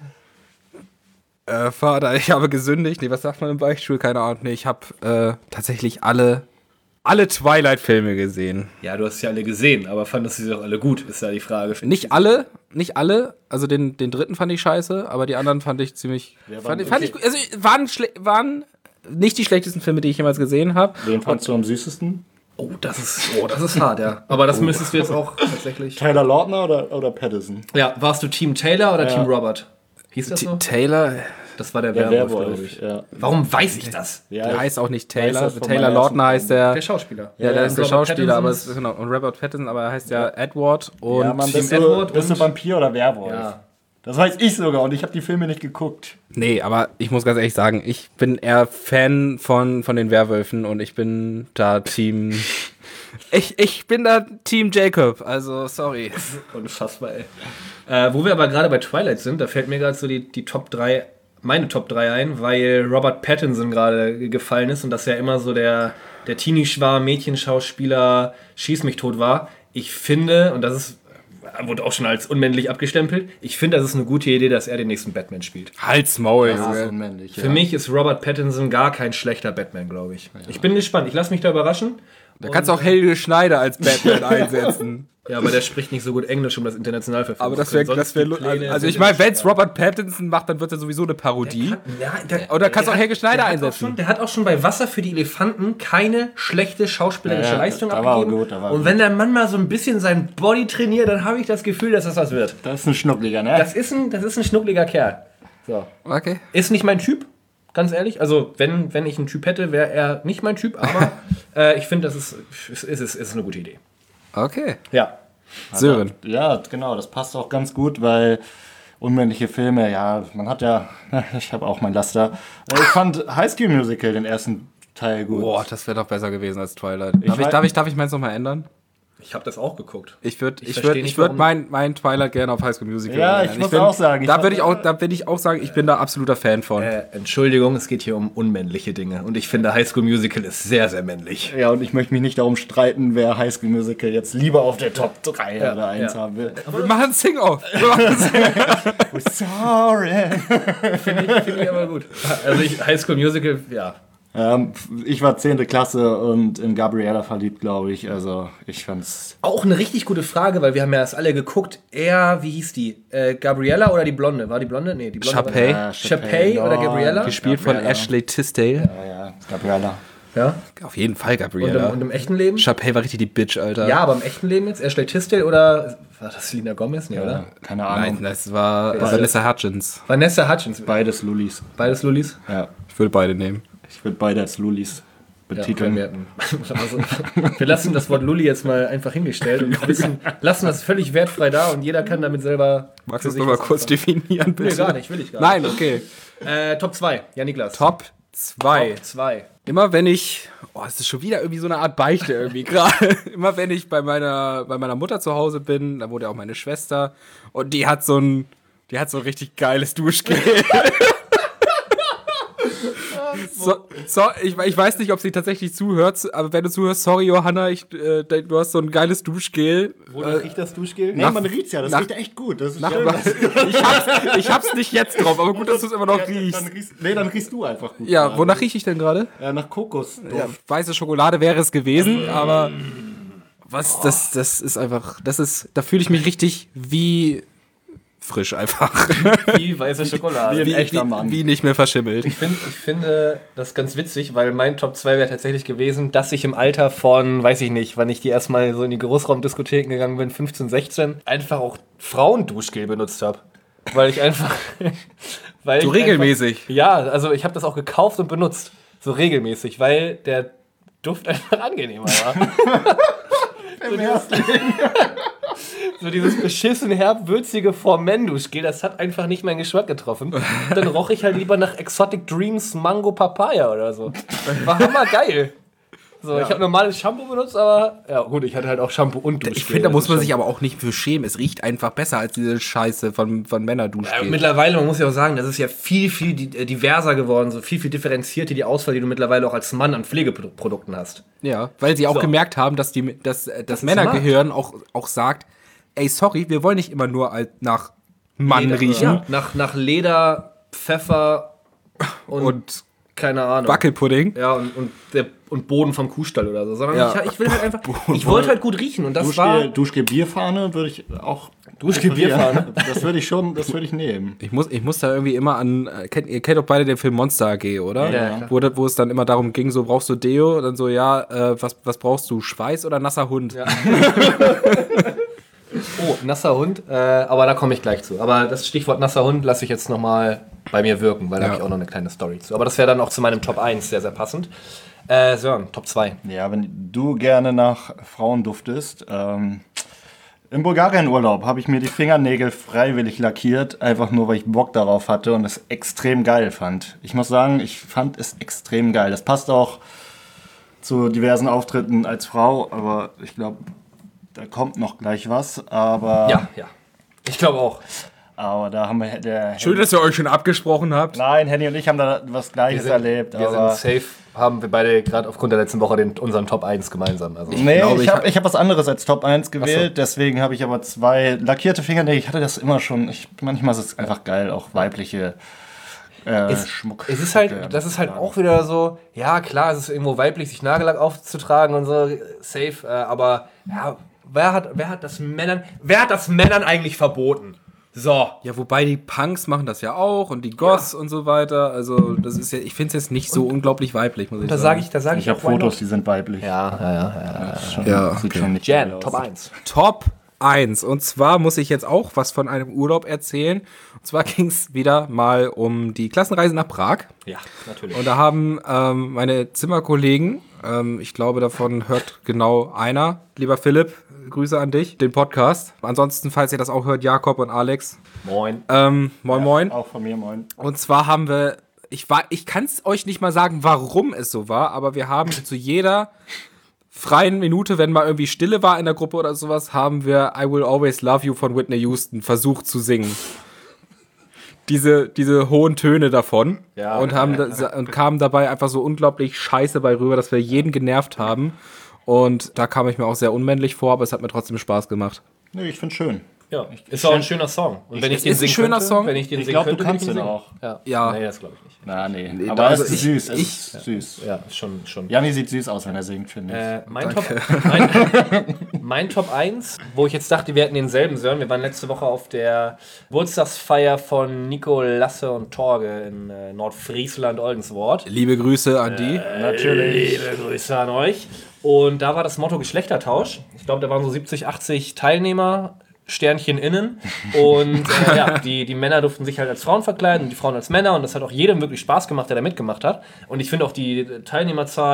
äh, Vater, ich habe gesündigt. Nee, was sagt man im Beichtstuhl? Keine Ahnung. Nee, ich habe äh, tatsächlich alle, alle Twilight-Filme gesehen. Ja, du hast sie alle gesehen, aber fandest du sie auch alle gut, ist ja die Frage. Nicht alle, nicht alle. Also den, den dritten fand ich scheiße, aber die anderen fand ich ziemlich. Ja, fand, waren fand ich gut. Also waren, schle- waren nicht die schlechtesten Filme, die ich jemals gesehen habe. Wen fandst du am süßesten? Oh, das ist, oh, das ist hart, ja. Aber das müsstest du jetzt auch tatsächlich. Taylor Lautner oder, oder Pattinson? Ja, warst du Team Taylor oder Ja. Team Robert? Hieß das so? Taylor, Das war der Der Werwolf, Werwolf, glaube ich. ja. Warum weiß ich das? Ja, der ich heißt auch nicht weiß Taylor. das von Taylor meiner Lautner ersten heißt der. Der Schauspieler. Ja, der Ja, ist der Robert Schauspieler, aber Pattinsons- es, genau, und Robert Pattinson, aber er heißt ja Edward und ja, Mann, Team bist, du, Edward bist du und- Vampir oder Werwolf? Ja. Das weiß ich sogar und ich habe die Filme nicht geguckt. nee, aber ich muss ganz ehrlich sagen, ich bin eher Fan von, von den Werwölfen und ich bin da Team ich, ich bin da Team Jacob, also sorry. Unfassbar, ey. Äh, wo wir aber gerade bei Twilight sind, da fällt mir gerade so die, die Top drei, meine Top drei ein, weil Robert Pattinson gerade gefallen ist und das ja immer so der, der Teenie-Schwarm, Mädchenschauspieler, Schieß mich tot war. Ich finde, und das ist, wurde auch schon als unmännlich abgestempelt, ich finde, das ist eine gute Idee, dass er den nächsten Batman spielt. Halt's Maul, Das ist Junge. unmännlich. Für mich ist Robert Pattinson gar kein schlechter Batman, glaube ich. Ich bin gespannt, ich lasse mich da überraschen. Da kannst du auch Helge Schneider als Batman einsetzen. Ja, aber der spricht nicht so gut Englisch, um das international verfolgen Aber das zu wäre, können. das Sonst wäre, die Pläne also ich sind meine, immer wenn es schwer. Robert Pattinson macht, dann wird er sowieso eine Parodie. Ja, der, Oder kannst du auch der Helge Schneider der hat auch einsetzen. Schon, der hat auch schon bei Wasser für die Elefanten keine schlechte schauspielerische Ja, ja, Leistung da war abgegeben. gut, da war Und gut. wenn der Mann mal so ein bisschen sein Body trainiert, dann habe ich das Gefühl, dass das was wird. Das ist ein Schnuckliger, ne? Das ist ein, das ist ein schnuckliger Kerl. So. Okay. Ist nicht mein Typ, ganz ehrlich. Also, wenn, wenn ich einen Typ hätte, wäre er nicht mein Typ. Aber äh, ich finde, das ist, ist, ist, ist, ist eine gute Idee. Okay. Ja. Sören. Ja, genau, das passt auch ganz gut, weil unmännliche Filme, ja, man hat ja, ich habe auch mein Laster. Ich fand High School Musical den ersten Teil gut. Boah, das wäre doch besser gewesen als Twilight. Darf ich, weiß- darf ich, darf ich meins nochmal ändern? Ich habe das auch geguckt. Ich würde Ich ich versteh würd, nicht, ich würd warum- mein, mein Twilight gerne auf High School Musical Ja, ändern. ich muss bin, auch sagen, ich Da fand- würde ich auch, da würde ich auch sagen, ich bin da absoluter Fan von. Äh, Entschuldigung, es geht hier um unmännliche Dinge. Und ich finde, High School Musical ist sehr, sehr männlich. Ja, und ich möchte mich nicht darum streiten, wer High School Musical jetzt lieber auf der Top drei Ja, oder eins ja. haben will. Wir machen ein Sing-Off. Wir machen ein Sing-Off. Sorry. Finde ich, find ich aber gut. Also ich, High School Musical, ja. ähm, ich war zehnte Klasse und in Gabriella verliebt, glaube ich. Also ich fand's. Auch eine richtig gute Frage, weil wir haben ja erst alle geguckt. Er, wie hieß die? Äh, Gabriella oder die Blonde? War die Blonde? Nee, die Blonde. Chapey. War Chapey oder Gabriella? Gespielt von Gabriella. Ashley Tisdale. Ja, ja, Gabriella. Ja. Auf jeden Fall Und im, Gabriella. und im echten Leben? Chapey war richtig die Bitch, Alter. Ja, aber im echten Leben jetzt? Ashley Tisdale oder war das Selena Gomez? Nee, Ja, oder? keine Ahnung. Nein, das war Vanessa Hudgens. Vanessa Hutchins. Beides Lulis. Beides Lulis. Ja, Ich würde beide nehmen. ich würde beide als Lulis betiteln. Ja, also, wir lassen das Wort Lulli jetzt mal einfach hingestellt und wissen, lassen das völlig wertfrei da und jeder kann damit selber. Magst du es nochmal kurz definieren, bitte? Nee, gar nicht, will ich gar Nein, nicht. okay. Äh, Top zwei, ja Niklas. Top zwei. Top zwei. Immer wenn ich, oh, es ist schon wieder irgendwie so eine Art Beichte irgendwie gerade. Immer wenn ich bei meiner, bei meiner Mutter zu Hause bin, da wohnt ja auch meine Schwester und die hat so ein, die hat so ein richtig geiles Duschgel. So, so, ich, ich weiß nicht, ob sie tatsächlich zuhört, aber wenn du zuhörst, sorry Johanna, ich, äh, du hast so ein geiles Duschgel. Wonach äh, riecht das Duschgel? Nee, nach- man riecht's ja, das nach- riecht echt gut. Das ist nach, schön. ich, hab's, ich hab's nicht jetzt drauf, aber gut, dass du es immer noch Ja, riechst. Dann riechst, nee, dann riechst du einfach gut. Ja, wonach rieche ich denn gerade? Ja, nach Kokos. Ja, weiße Schokolade wäre es gewesen, aber was, das, das ist einfach, das ist, da fühle ich mich richtig wie frisch einfach. Wie weiße Schokolade. Wie- Wie, echter wie, Mann. wie nicht mehr verschimmelt. Ich, find, ich finde das ganz witzig, weil mein Top zwei wäre tatsächlich gewesen, dass ich im Alter von, weiß ich nicht, wann ich die erstmal so in die Großraumdiskotheken gegangen bin, fünfzehn, sechzehn, einfach auch Frauenduschgel benutzt habe. Weil ich einfach... weil So ich regelmäßig. Einfach, ja, also ich habe das auch gekauft und benutzt. So regelmäßig, weil der Duft einfach angenehmer war. so, dieses, so dieses beschissen herb-würzige For-Men-Duschgel, das hat einfach nicht meinen Geschmack getroffen. Und dann roch ich halt lieber nach Exotic Dreams Mango Papaya oder so. War hammergeil. So, ich habe normales Shampoo benutzt, aber ja gut, ich hatte halt auch Shampoo und Duschgel. Ich finde, da muss man Das ist sich aber auch nicht für schämen. Es riecht einfach besser als diese Scheiße von, von Ja, Männerduschgel. mittlerweile, man muss ja auch sagen, das ist ja viel, viel di- äh, diverser geworden, so viel, viel differenzierter die Auswahl, die du mittlerweile auch als Mann an Pflegeprodukten hast. Ja, weil sie auch So. gemerkt haben, dass die, dass, äh, das ist Männergehirn auch, auch sagt, ey, sorry, wir wollen nicht immer nur als- nach Mann Leder- riechen Ja, nach, nach Leder, Pfeffer und, und keine Ahnung. Wackelpudding. Ja, und, und, der, und Boden vom Kuhstall oder so. Sondern Ja. ich, ich will halt einfach, ich wollte halt gut riechen und das Duschgel, war... Duschgel Bierfahne würde ich auch. Duschgel Bierfahne? Das würde ich schon, das würde ich nehmen. Ich muss, ich muss da irgendwie immer an, äh, kennt, ihr kennt doch beide den Film Monster A G, oder? Ja, ja, klar. wo, da- wo es dann immer darum ging, so brauchst du Deo? Und dann so, ja, äh, was, was brauchst du? Schweiß oder nasser Hund? Ja. Oh, nasser Hund, äh, aber da komme ich gleich zu. Aber das Stichwort nasser Hund lasse ich jetzt nochmal bei mir wirken, weil da Ja. habe ich auch noch eine kleine Story zu. Aber das wäre dann auch zu meinem Top eins sehr, sehr passend. Äh, Sören, Top zwei. Ja, wenn du gerne nach Frauen duftest. Ähm, Im Bulgarien-Urlaub habe ich mir die Fingernägel freiwillig lackiert, einfach nur, weil ich Bock darauf hatte und es extrem geil fand. Ich muss sagen, ich fand es extrem geil. Das passt auch zu diversen Auftritten als Frau, aber ich glaube, da kommt noch gleich was. Aber, Ja, ja. Ich glaube auch. aber da haben wir der Schön, dass ihr euch schon abgesprochen habt. Nein, Henny und ich haben da was Gleiches erlebt. wir aber sind safe, haben wir beide gerade aufgrund der letzten Woche den, unseren Top eins gemeinsam. Also, Nee, glaube, ich ich habe hab- ich hab was anderes als Top eins gewählt, Ach deswegen habe ich aber zwei lackierte Fingernägel. Ich hatte das immer schon. Ich, manchmal ist es einfach geil, auch weibliche äh, Es, Schmuck. es ist halt, das ist halt auch wieder so, ja klar, es ist irgendwo weiblich, sich Nagellack aufzutragen und so, safe, äh, aber ja, wer hat, wer hat das Männern, wer hat das Männern eigentlich verboten? So. Ja, wobei die Punks machen das ja auch und die Goths und so weiter. Also, das ist ja, ich finde es jetzt nicht so unglaublich weiblich, muss ich Da sagen. sage ich, da sage Ich ich habe auch why Fotos, not? die sind weiblich. Ja, ja, ja, ja. Schon, Ja, sieht okay. schon nicht Jan, geil Top aus. eins. Top eins. Und zwar muss ich jetzt auch was von einem Urlaub erzählen. Und zwar ging es wieder mal um die Klassenreise nach Prag. Ja, natürlich. Und da haben ähm, meine Zimmerkollegen, ähm, ich glaube, davon hört genau einer, lieber Philipp, Grüße an dich, den Podcast. Ansonsten, falls ihr das auch hört, Jakob und Alex. Moin. Ähm, moin, moin. Auch von mir, moin. Und zwar haben wir, ich war, ich kann es euch nicht mal sagen, warum es so war, aber wir haben zu jeder freien Minute, wenn mal irgendwie Stille war in der Gruppe oder sowas, haben wir I Will Always Love You von Whitney Houston versucht zu singen. Diese, diese hohen Töne davon. Ja. und, haben da, und kamen dabei einfach so unglaublich scheiße bei rüber, dass wir jeden genervt haben. Und da kam ich mir auch sehr unmännlich vor, aber es hat mir trotzdem Spaß gemacht. Nee, ich find's schön. Ja, ist auch ein schöner Song. Und wenn ich Es den ist ein singen schöner könnte, Song. wenn ich den Ich singen glaube, du könnte, kannst würde den ich auch. Ja. Ja. Nee, das glaube ich nicht. Na, nee. Nee, Aber also es ist ich- süß. Es ich- ist süß. Ja, ist schon, schon. Janni sieht süß aus, wenn er singt, finde ich. Äh, mein, Top, mein, mein Top eins, wo ich jetzt dachte, wir hätten denselben Sören. Wir waren letzte Woche auf der Geburtstagsfeier von Nico, Lasse und Torge in äh, Nordfriesland, Oldenswort. Liebe Grüße an die. Natürlich. Liebe Grüße an euch. Und da war das Motto Geschlechtertausch. Ich glaube, da waren so siebzig, achtzig Teilnehmer, Sternchen innen. Und äh, ja, die, die Männer durften sich halt als Frauen verkleiden und die Frauen als Männer. Und das hat auch jedem wirklich Spaß gemacht, der da mitgemacht hat. Und ich finde auch die Teilnehmerzahl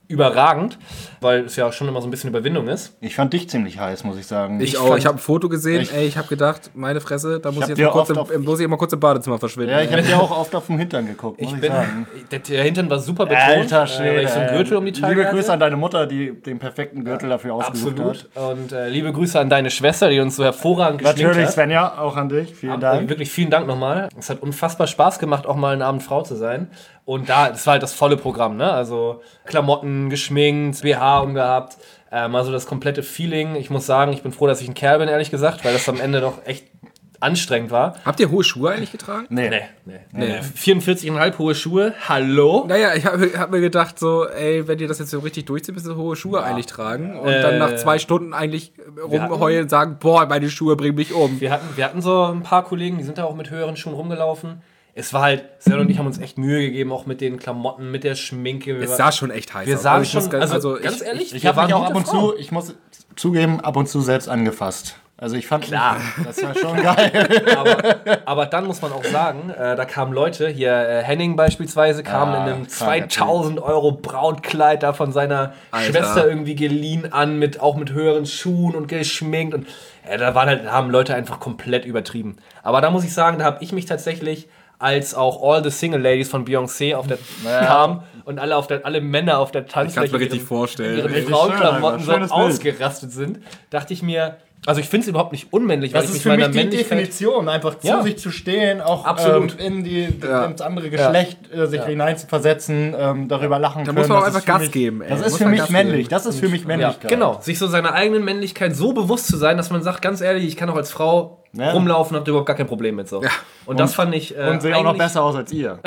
überragend, weil es ja schon immer so ein bisschen Überwindung ist. Ich fand dich ziemlich heiß, muss ich sagen. Ich, Ich auch. fand- Ich habe ein Foto gesehen, Ich- ey, ich habe gedacht, meine Fresse, da muss hab ich, jetzt dir mal kurz oft im, auf- im, muss ich mal kurz im Badezimmer verschwinden. ja, ich habe dir auch oft auf den Hintern geguckt, muss Ich ich, bin, sagen. der, der Hintern war super betont, Alter äh, Schwede. weil ich so einen Gürtel um die Taille Liebe Grüße hatte. an deine Mutter, die den perfekten Gürtel dafür ausgesucht Absolut. hat. Und äh, liebe Grüße an deine Schwester, die uns so hervorragend geschminkt Natürlich, hat. Svenja, auch an dich. Vielen Also Dank. wirklich vielen Dank nochmal. Es hat unfassbar Spaß gemacht, auch mal einen Abend Frau zu sein. Und da, das war halt das volle Programm, ne? Also Klamotten, geschminkt, B H umgehabt, äh, mal so das komplette Feeling. Ich muss sagen, ich bin froh, dass ich ein Kerl bin, ehrlich gesagt, weil das am Ende doch echt anstrengend war. Habt ihr hohe Schuhe eigentlich getragen? Nee. Nee, nee, nee. nee. vierundvierzig Komma fünf hohe Schuhe, hallo? Naja, ich habe hab mir gedacht, so, ey, wenn ihr das jetzt so richtig durchzieht, müsst ihr hohe Schuhe eigentlich tragen. Und dann Äh, nach zwei Stunden eigentlich hatten- rumheulen und sagen, boah, meine Schuhe bringen mich um. Wir hatten, wir hatten so ein paar Kollegen, die sind da auch mit höheren Schuhen rumgelaufen. Es war halt, Sven und ich haben uns echt Mühe gegeben, auch mit den Klamotten, mit der Schminke. Es sah schon echt heiß wir aus. sahen Also ich muss schon, ganz- also, also ganz ich- ehrlich, Ich wir habe mich waren auch ab gute und Frauen. zu, ich muss zugeben, ab und zu selbst angefasst. Also ich fand, Klar. das war schon geil. aber, aber dann muss man auch sagen, äh, da kamen Leute, hier äh, Henning beispielsweise, kam Ah, in einem kranker zweitausend Euro Brautkleid da von seiner Alter. Schwester irgendwie geliehen an, mit, auch mit höheren Schuhen und geschminkt. Und äh, da waren halt, da haben Leute einfach komplett übertrieben. Aber da muss ich sagen, da habe ich mich tatsächlich, als auch All the Single Ladies von Beyoncé auf der kamen und alle, auf der, alle Männer auf der Tanzfläche Ich kann's mir richtig in ihren- vorstellen. in ihren Richtig Frauenklamotten schön, so Alter. Schönes Bild. ausgerastet sind, dachte ich mir, also ich finde es überhaupt nicht unmännlich, weil Das ich ist mich für meiner mich die Männlichkeit... Definition, einfach zu Ja. sich zu stehen, auch Absolut. ähm, in die, Ja. ins andere Geschlecht äh, sich Ja. hineinzuversetzen, ähm, darüber lachen Da können. muss man auch das einfach ist für Gas mich, geben, ey. Das Muss ist für man mich Gas männlich, geben. das ist für mich Ja, Männlichkeit. genau, sich so seiner eigenen Männlichkeit so bewusst zu sein, dass man sagt, ganz ehrlich, ich kann auch als Frau Ja. rumlaufen, hab da überhaupt gar kein Problem mit so. Und, das fand ich äh, Und sehe auch noch eigentlich- besser aus als ihr.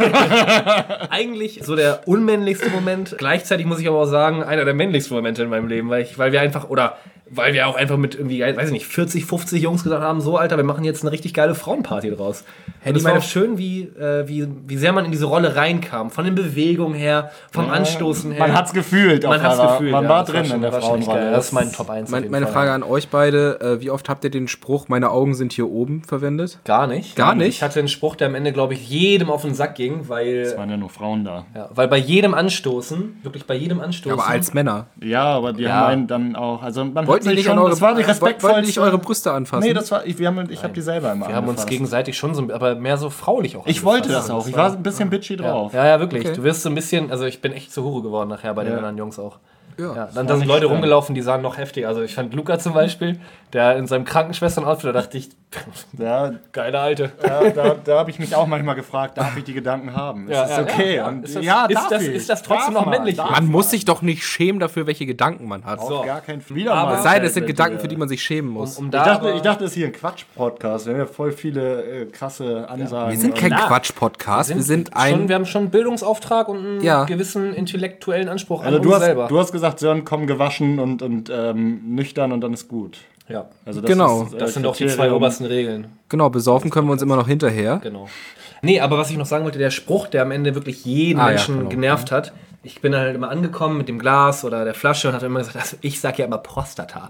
eigentlich so der unmännlichste Moment. Gleichzeitig muss ich aber auch sagen, einer der männlichsten Momente in meinem Leben, weil, ich, weil wir einfach, oder weil wir auch einfach mit irgendwie, weiß ich nicht, vierzig, fünfzig Jungs gesagt haben, so Alter, wir machen jetzt eine richtig geile Frauenparty draus. Und es war meine- auch schön, wie, äh, wie, wie sehr man in diese Rolle reinkam. Von den Bewegungen her, vom Anstoßen her. Man hat's gefühlt. Man auf hat's einer- gefühlt. Man ja, war das drin schon- in der war schon echt geil. Frauenrolle. Das ist mein Top eins. auf Mein, jeden meine Fall. Frage an euch beide, äh, wie oft habt ihr den Spruch, meine Augen sind hier oben, verwendet? Gar nicht. Gar nicht? Ich hatte einen Spruch, der am Ende, glaube ich, jedem auf den Sack ging, weil, Es waren ja nur Frauen da. ja, weil bei jedem Anstoßen, wirklich bei jedem Anstoßen. Aber als Männer. Ja, aber die Ja. haben einen dann auch. Also man Wollten hat die sich nicht an schon, eure, das war die wollten die respektvollste. nicht eure Brüste anfassen? Nee, das war, ich, wir haben, ich habe die selber immer wir haben uns angefasst. gegenseitig schon so, aber mehr so fraulich auch. Ich wollte angefasst. das auch. Ich war ein bisschen bitchy drauf. Ja, ja, wirklich. Okay. Du wirst so ein bisschen, also ich bin echt zur Hure geworden nachher bei den Ja. anderen Jungs auch. Ja. Ja, dann da sind nicht Leute schlimm. rumgelaufen, die sahen noch heftig. Also ich fand Luca zum Beispiel, der in seinem Krankenschwestern-Outfit, da dachte ich, Ja, geile Alte. da, da, da habe ich mich auch manchmal gefragt, darf ich die Gedanken haben? Ja, ist das ja, okay? ja. Und Ist das- ja, ist darf das- ich. ist das trotzdem Darf noch man, männlich? darf Man man. muss sich doch nicht schämen dafür, welche Gedanken man hat. Auf So. gar keinen Fall. Wieder Aber- mal Es sei denn, es sind mit Gedanken, dir. für die man sich schämen muss. Um Ich da dachte, aber- ich dachte, das ist hier ein Quatsch-Podcast. Wir haben ja voll viele äh, krasse Ansagen. wir sind kein Na, Quatsch-Podcast, wir sind schon, ein... wir haben schon einen Bildungsauftrag und einen Ja. gewissen intellektuellen Anspruch Also an du uns hast, selber. du hast gesagt, Sören, komm gewaschen und, und ähm, nüchtern und dann ist gut. ja. Also das Genau. ist, äh, Das sind doch die zwei Kriterium. obersten Regeln. Genau, besaufen können wir uns immer noch hinterher. Genau. Nee, aber was ich noch sagen wollte, der Spruch, der am Ende wirklich jeden Ah, ja, Menschen genau. genervt hat. Ich bin halt immer angekommen mit dem Glas oder der Flasche und hatte immer gesagt, also ich sag ja immer Prostata.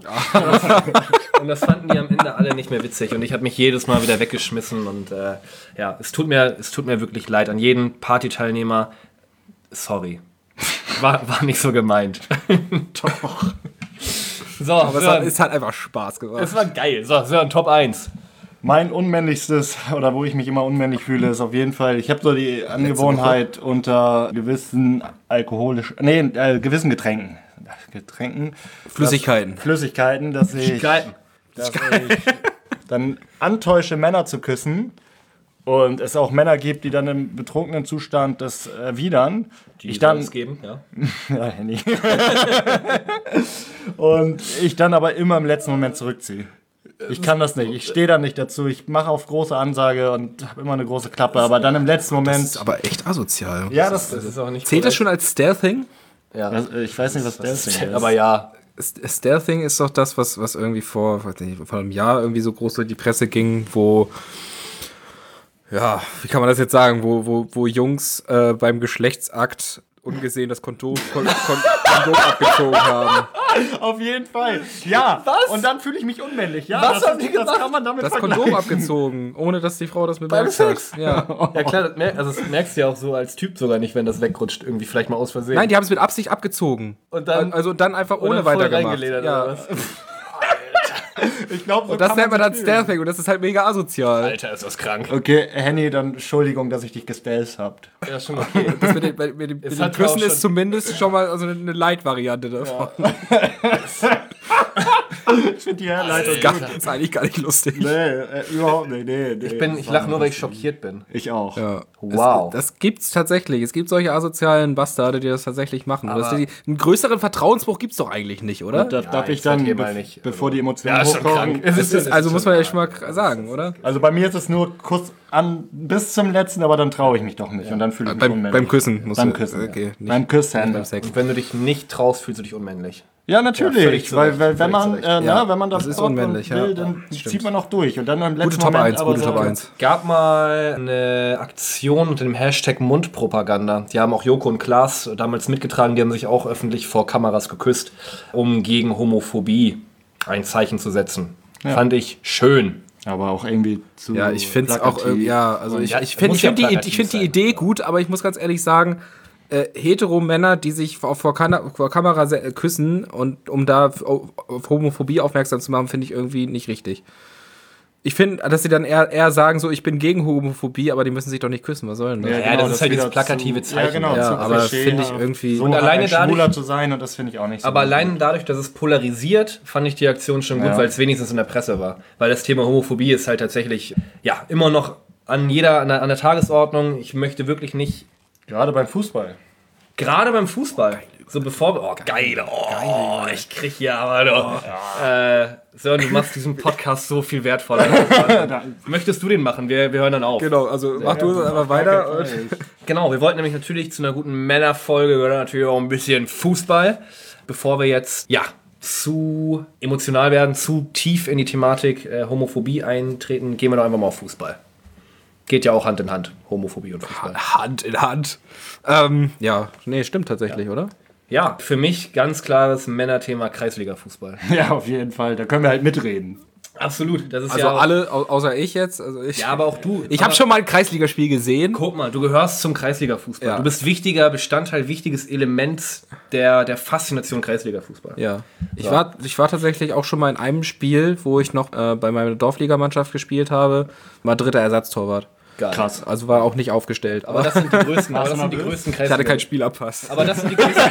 Und das fanden die am Ende alle nicht mehr witzig. Und ich habe mich jedes Mal wieder weggeschmissen. Und äh, ja, es tut, mir, es tut mir wirklich leid an jeden Partyteilnehmer. Sorry. War, war nicht so gemeint. Doch. So, Aber es hat, Sören, es hat einfach Spaß gemacht. es war geil. So, Sören, Top eins. Mein unmännlichstes, oder wo ich mich immer unmännlich fühle, ist auf jeden Fall, ich habe so die Angewohnheit unter gewissen alkoholisch, nee, äh, gewissen Getränken, Getränken, Flüssigkeiten. dass, Flüssigkeiten, dass ich, Geil. dass ich dann antäusche, Männer zu küssen und es auch Männer gibt, die dann im betrunkenen Zustand das erwidern. Die ich dann, soll es geben, ja. ja, Henny. Und ich dann aber immer im letzten Moment zurückziehe. Ich kann das nicht. Ich stehe da nicht dazu. Ich mache auf große Ansage und habe immer eine große Klappe. Aber dann im letzten Das Moment. ist aber echt asozial. Ja, das, Das ist auch nicht Zählt das korrekt. schon als Stealthing? Ja. das. Ich weiß nicht, was das ist. Aber ja. Stealthing ist doch das, was, was irgendwie vor, weiß nicht, vor einem Jahr irgendwie so groß durch die Presse ging, wo, ja, wie kann man das jetzt sagen, wo, wo, wo Jungs äh, beim Geschlechtsakt ungesehen das Kondom, Kon, Kon, Kondom abgezogen haben. Auf jeden Fall. Ja. Was? Und dann fühle ich mich unmännlich. Ja, Was das, haben die das gemacht? kann man damit Das vergleichen. Kondom abgezogen, ohne dass die Frau das Beim bemerkt Sex? hat. Ja. Ja klar, das, mer also das merkst du ja auch so als Typ sogar nicht, wenn das wegrutscht, irgendwie vielleicht mal aus Versehen. Nein, die haben es mit Absicht abgezogen. Und dann- also dann einfach Und ohne dann voll weitergemacht. reingeledert, Ja. oder was? Ich glaube, so Und das kann nennt man sich dann fühlen. Stealthing und das ist halt mega asozial. Alter, ist das krank. Okay, Henny, dann Entschuldigung, dass ich dich gestealth habt. Ja, schon okay. Das mit den, mit den, mit Es den hat Küssen auch schon- ist zumindest schon mal also eine Light-Variante davon. Ich finde die Herleitung Gar, gut. das ist eigentlich gar nicht lustig. Nee, äh, überhaupt nicht. Nee, nee, Ich, bin, ich lache nur, weil ich schockiert bin. Ich auch. Ja. Wow. Das, das gibt's tatsächlich. Es gibt solche asozialen Bastarde, die das tatsächlich machen. Aber- Das die, einen größeren Vertrauensbruch gibt's doch eigentlich nicht, oder? Da, darf ich jetzt dann, seid ihr be mal nicht. bevor die Emotionen Ja, ist schon hochkommen. krank. Es Das ist, also muss man ja schon mal sagen, oder? Also bei mir ist es nur kurz an bis zum letzten, aber dann traue ich mich doch nicht und dann fühle ich mich Beim, unmännlich. beim Küssen musst Beim du. Küssen. Okay, ja. nicht Beim Küssen. beim Sex. Und wenn du dich nicht traust, fühlst du dich unmännlich. Ja, Ja, natürlich, völlig zu weil, Recht, weil wenn völlig man, zu Recht. äh, Ja, na, wenn man das, das ist braucht und unmännlich, ja. will, dann Ja, zieht man auch durch und dann im letzten Gute Top Moment eins, aber gute so, Top eins. Gab mal eine Aktion unter dem Hashtag Mundpropaganda. Die haben auch Joko und Klaas damals mitgetragen. Die haben sich auch öffentlich vor Kameras geküsst, um gegen Homophobie ein Zeichen zu setzen. Fand ich schön. aber auch irgendwie zu Ja, ich finde es auch, plakativ. äh, ja, also ich, Ja, ich finde muss ich ja find die, plakativ ich find die sein. Idee gut, aber ich muss ganz ehrlich sagen, äh, hetero-Männer, die sich vor, vor, Kana vor Kamera se- küssen und um da auf, auf Homophobie aufmerksam zu machen, finde ich irgendwie nicht richtig. Ich finde, dass sie dann eher, eher sagen, so, ich bin gegen Homophobie, aber die müssen sich doch nicht küssen, was soll denn das? Ja, das ist halt wieder dieses plakative zu, Ja, Zeichen. genau, Ja, zu aber klischeehaft. finde ich irgendwie- So Und halt alleine ein dadurch- Schwuler zu sein und das finde ich auch nicht so Aber gut. allein dadurch, dass es polarisiert, fand ich die Aktion schon gut, Ja. weil es wenigstens in der Presse war. Weil das Thema Homophobie ist halt tatsächlich, ja, immer noch an jeder, an der, an der Tagesordnung. Ich möchte wirklich nicht, Gerade beim Fußball. gerade beim Fußball, so bevor wir, oh, geil, oh, ich krieg hier aber, oh, äh, Sören, du machst diesen Podcast so viel wertvoller. Möchtest du den machen? Wir, wir hören dann auf. Genau, also mach du einfach weiter. Und Genau, wir wollten nämlich natürlich zu einer guten Männerfolge gehört natürlich auch ein bisschen Fußball. Bevor wir jetzt, ja, zu emotional werden, zu tief in die Thematik äh, Homophobie eintreten, gehen wir doch einfach mal auf Fußball. Geht ja auch Hand in Hand, Homophobie und Fußball. Hand in Hand. Ähm, ja, nee, stimmt tatsächlich, oder? Ja, für mich ganz klares Männerthema Kreisliga-Fußball. Ja, auf jeden Fall. Da können wir halt mitreden. Absolut, das ist Also ja auch, alle, au außer ich jetzt. Also ich, Ja, aber auch du. Ich Aber- habe schon mal ein Kreisligaspiel gesehen. Guck mal, du gehörst zum Kreisliga-Fußball. Ja. Du bist wichtiger Bestandteil, wichtiges Element der, der Faszination Kreisliga-Fußball. Ja. Ich war, ich war tatsächlich auch schon mal in einem Spiel, wo ich noch äh, bei meiner Dorfligamannschaft gespielt habe, war dritter Ersatztorwart. Geil. Krass. Also war auch nicht aufgestellt. Aber das sind die größten, aber das du sind die nervös? größten ich hatte Kreisliga. keinen Spielabpass. Aber das sind die größten.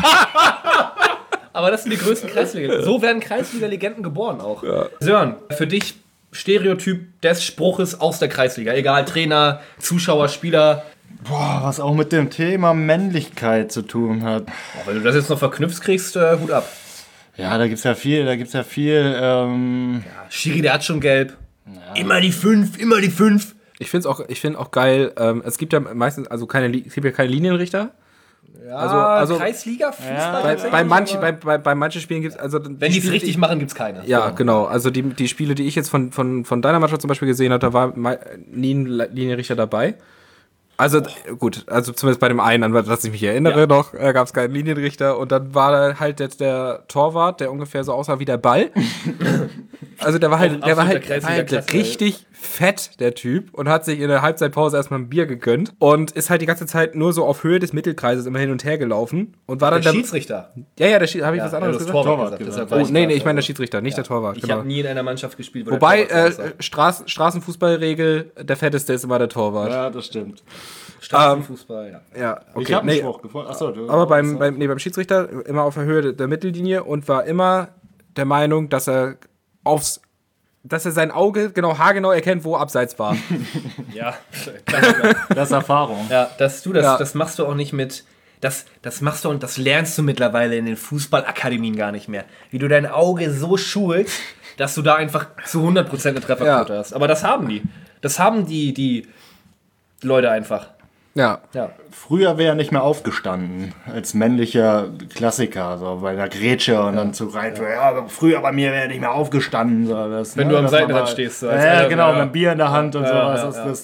Aber das sind die größten Kreisliga. So werden Kreisliga-Legenden geboren auch. Sören, für dich Stereotyp des Spruches aus der Kreisliga. Egal, Trainer, Zuschauer, Spieler. Boah, was auch mit dem Thema Männlichkeit zu tun hat. Oh, wenn du das jetzt noch verknüpft kriegst, äh, Hut ab. Ja, da gibt's ja viel, da gibt's ja viel, ähm, Schiri, der hat schon gelb. Immer die fünf, immer die fünf. Ich finde es auch, ich find auch geil, ähm, es gibt ja meistens, also keine, Li- es gibt ja keine Linienrichter. Ja, Also- also- Kreisliga, Fußball. Ja. Bei, tatsächlich, bei, manchen, aber- bei, bei, bei manchen Spielen gibt es, also Wenn die es Spiele, richtig machen, gibt es keine. Ja, genau. Also die, die Spiele, die ich jetzt von, von, von deiner Mannschaft zum Beispiel gesehen habe, da war mei- nie ein Linienrichter dabei. Also gut, also zumindest bei dem einen, an das ich mich erinnere Ja. noch, äh, gab es keinen Linienrichter und dann war da halt jetzt der Torwart, der ungefähr so aussah wie der Ball. Also der war halt, Auch der war halt, absoluter der war halt Kreisliga-Klasse, richtig fett, der Typ, und hat sich in der Halbzeitpause erstmal ein Bier gegönnt und ist halt die ganze Zeit nur so auf Höhe des Mittelkreises immer hin und her gelaufen und war dann Der der, Schiedsrichter. ja, ja, der Schie- habe ich Ja, was anderes du hast gesagt? Torwart Torwart gesagt. gesagt. deshalb war Oh, ich nee, da. nee, ich meine der Schiedsrichter, nicht der Torwart. Ich genau. habe nie in einer Mannschaft gespielt, wo Wobei, der äh, Torwart aussah. Straß, Straßenfußballregel, der fetteste ist immer der Torwart. ja, das stimmt. Straßenfußball, ja. Ja, okay. Ich habe einen nee, Spruch gefunden. Achso, du. aber beim, beim, nee, beim Schiedsrichter immer auf der Höhe der Mittellinie und war immer der Meinung, dass er aufs, dass er sein Auge genau haargenau erkennt, wo abseits war. Ja, Klassiker. Das ist Erfahrung. Ja, das, du, das, Ja. das machst du auch nicht mit. Das, das machst du und das lernst du mittlerweile in den Fußballakademien gar nicht mehr. Wie du dein Auge so schulst, dass du da einfach zu hundert Prozent eine Trefferquote Ja. hast. Aber das haben die. Das haben die, die Leute einfach. Ja. Ja. Früher wäre er nicht mehr aufgestanden, als männlicher Klassiker, so bei der Grätsche und dann zu rein. Ja, aber früher bei mir wäre er nicht mehr aufgestanden. So, das, Wenn ne, du am dass man Seitenrand mal- stehst, so als ja, einer, genau, ja. mit einem Bier in der Hand und Ja, sowas. ja, ist ja. Das,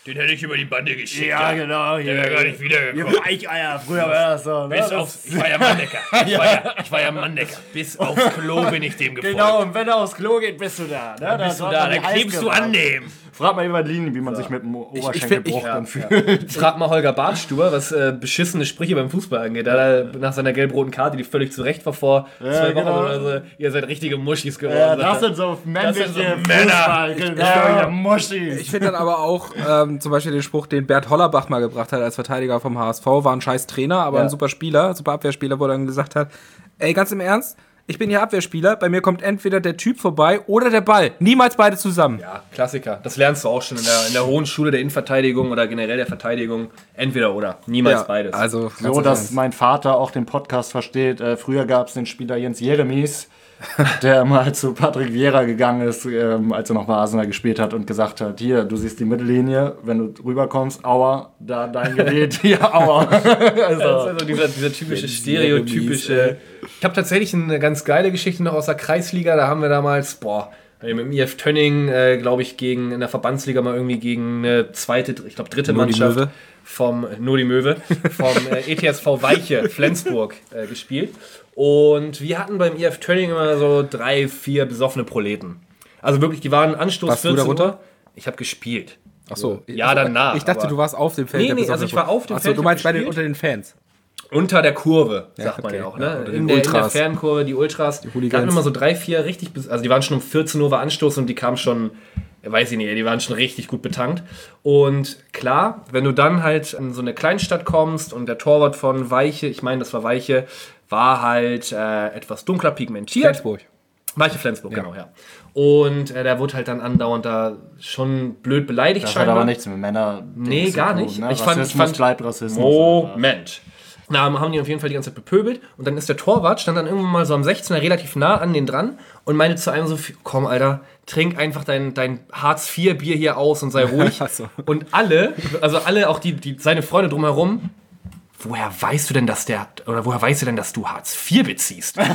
Den hätte ich über die Bande geschickt. Ja, genau. Der wäre gar nicht wiedergekommen. Weicheier, früher war das so. Ne? Bis Das- aufs, ich war ja Manndecker. Ich, war ja, ich war ja Manndecker. Bis aufs Klo bin ich dem gefolgt. Genau, und wenn er aufs Klo geht, bist du da. Ne? Bist du da, dann klebst du an dem. Frag mal über Linien, wie man sich mit dem Oberschenkelbruch ich- dann fühlt. Frag mal Holger Bartstuber, was äh, beschissene Sprüche beim Fußball angeht. Da hat er nach seiner gelb-roten Karte, die völlig zu Recht war vor Ja, zwei Wochen genau. oder so, ihr seid richtige Muschis geworden. Ja, sagt das er. sind so männliche Das sind so Männer. Fußball, genau, ja, Muschis. Ich finde dann aber auch ähm, zum Beispiel den Spruch, den Bert Hollerbach mal gebracht hat als Verteidiger vom H S V, war ein scheiß Trainer, aber Ja. ein super Spieler, super Abwehrspieler, wo er dann gesagt hat, ey, ganz im Ernst, ich bin hier Abwehrspieler, bei mir kommt entweder der Typ vorbei oder der Ball. Niemals beide zusammen. Ja, Klassiker. Das lernst du auch schon in der, in der hohen Schule der Innenverteidigung oder generell der Verteidigung. Entweder oder. Niemals Ja, beides. Also, ganz So, im dass Ernst. mein Vater auch den Podcast versteht. Äh, früher gab es den Spieler Jens Jeremies, der mal zu Patrick Vieira gegangen ist, ähm, als er noch bei Arsenal gespielt hat und gesagt hat, hier, du siehst die Mittellinie, wenn du rüberkommst, aua, da dein Gerät, hier, aua. Das ist also, also dieser, dieser typische, stereotypische. Ich habe tatsächlich eine ganz geile Geschichte noch aus der Kreisliga. Da haben wir damals, boah, mit dem I F Tönning, äh, glaube ich, gegen in der Verbandsliga mal irgendwie gegen eine zweite, ich glaube dritte Nur die Mannschaft Möwe. vom nur die Möwe vom äh, E T S V Weiche Flensburg äh, gespielt. Und wir hatten beim I F Tönning immer so drei, vier besoffene Proleten. Also wirklich, die waren Anstoß Warst du vierzehn darunter? Uhr. Ich habe gespielt. Ach so. Ja, danach, Ich dachte, aber- du warst auf dem Feld. Nee, der nee, besoffene also ich war auf dem Ach so, Feld, du meinst bei den, gespielt. unter den Fans. Unter der Kurve, sagt Ja, man okay. ja auch, Ja, ne? oder in, den der, in der Ultras. Fernkurve, die Ultras. Die Hooligans. da hatten immer so drei, vier richtig, bis- also die waren schon um vierzehn Uhr war Anstoß und die kamen schon, weiß ich nicht, die waren schon richtig gut betankt. Und klar, wenn du dann halt in so eine Kleinstadt kommst und der Torwart von Weiche, ich meine, das war Weiche, war halt äh, etwas dunkler pigmentiert. Flensburg. Weiche Flensburg, genau, ja. Und äh, der wurde halt dann andauernd da schon blöd beleidigt das hat aber nichts mit Männern. Nee, zu gar tun, nicht. Ne? Ich fand- Rassismus fand- bleibt Rassismus. Moment. Da haben die auf jeden Fall die ganze Zeit bepöbelt und dann ist der Torwart, stand dann irgendwann mal so am sechzehner relativ nah an den dran und meinte zu einem so, komm Alter, trink einfach dein, dein Hartz vier Bier hier aus und sei ruhig. Ach so. Und alle, also alle, auch die, die, seine Freunde drumherum, woher weißt du denn, dass der, oder woher weißt du denn, dass du Hartz vier beziehst? Und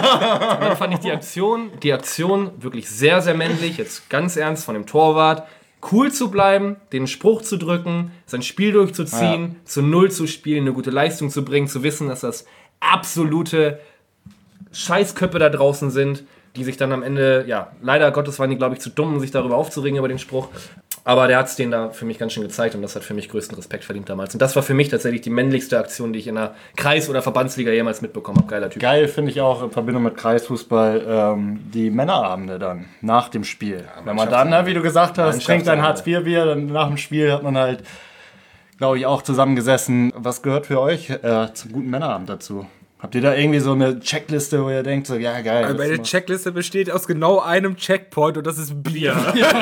dann fand ich die Aktion, die Aktion wirklich sehr, sehr männlich, jetzt ganz ernst von dem Torwart, cool zu bleiben, den Spruch zu drücken, sein Spiel durchzuziehen, Ja. zu Null zu spielen, eine gute Leistung zu bringen, zu wissen, dass das absolute Scheißköpfe da draußen sind, die sich dann am Ende, ja, leider Gottes waren die, glaube ich, zu dumm, um sich darüber aufzuregen, über den Spruch. Aber der hat es denen da für mich ganz schön gezeigt und das hat für mich größten Respekt verdient damals. Und das war für mich tatsächlich die männlichste Aktion, die ich in der Kreis- oder Verbandsliga jemals mitbekommen habe. Geiler Typ. Geil finde ich auch in Verbindung mit Kreisfußball ähm, die Männerabende dann, nach dem Spiel. Wenn man dann, ne, wie du gesagt hast, trinkt ein Hartz vier Bier, dann nach dem Spiel hat man halt, glaube ich, auch zusammengesessen. Was gehört für euch äh, zum guten Männerabend dazu? Habt ihr da irgendwie so eine Checkliste, wo ihr denkt, so, ja, geil. das Meine muss- Checkliste besteht aus genau einem Checkpoint und das ist Bier.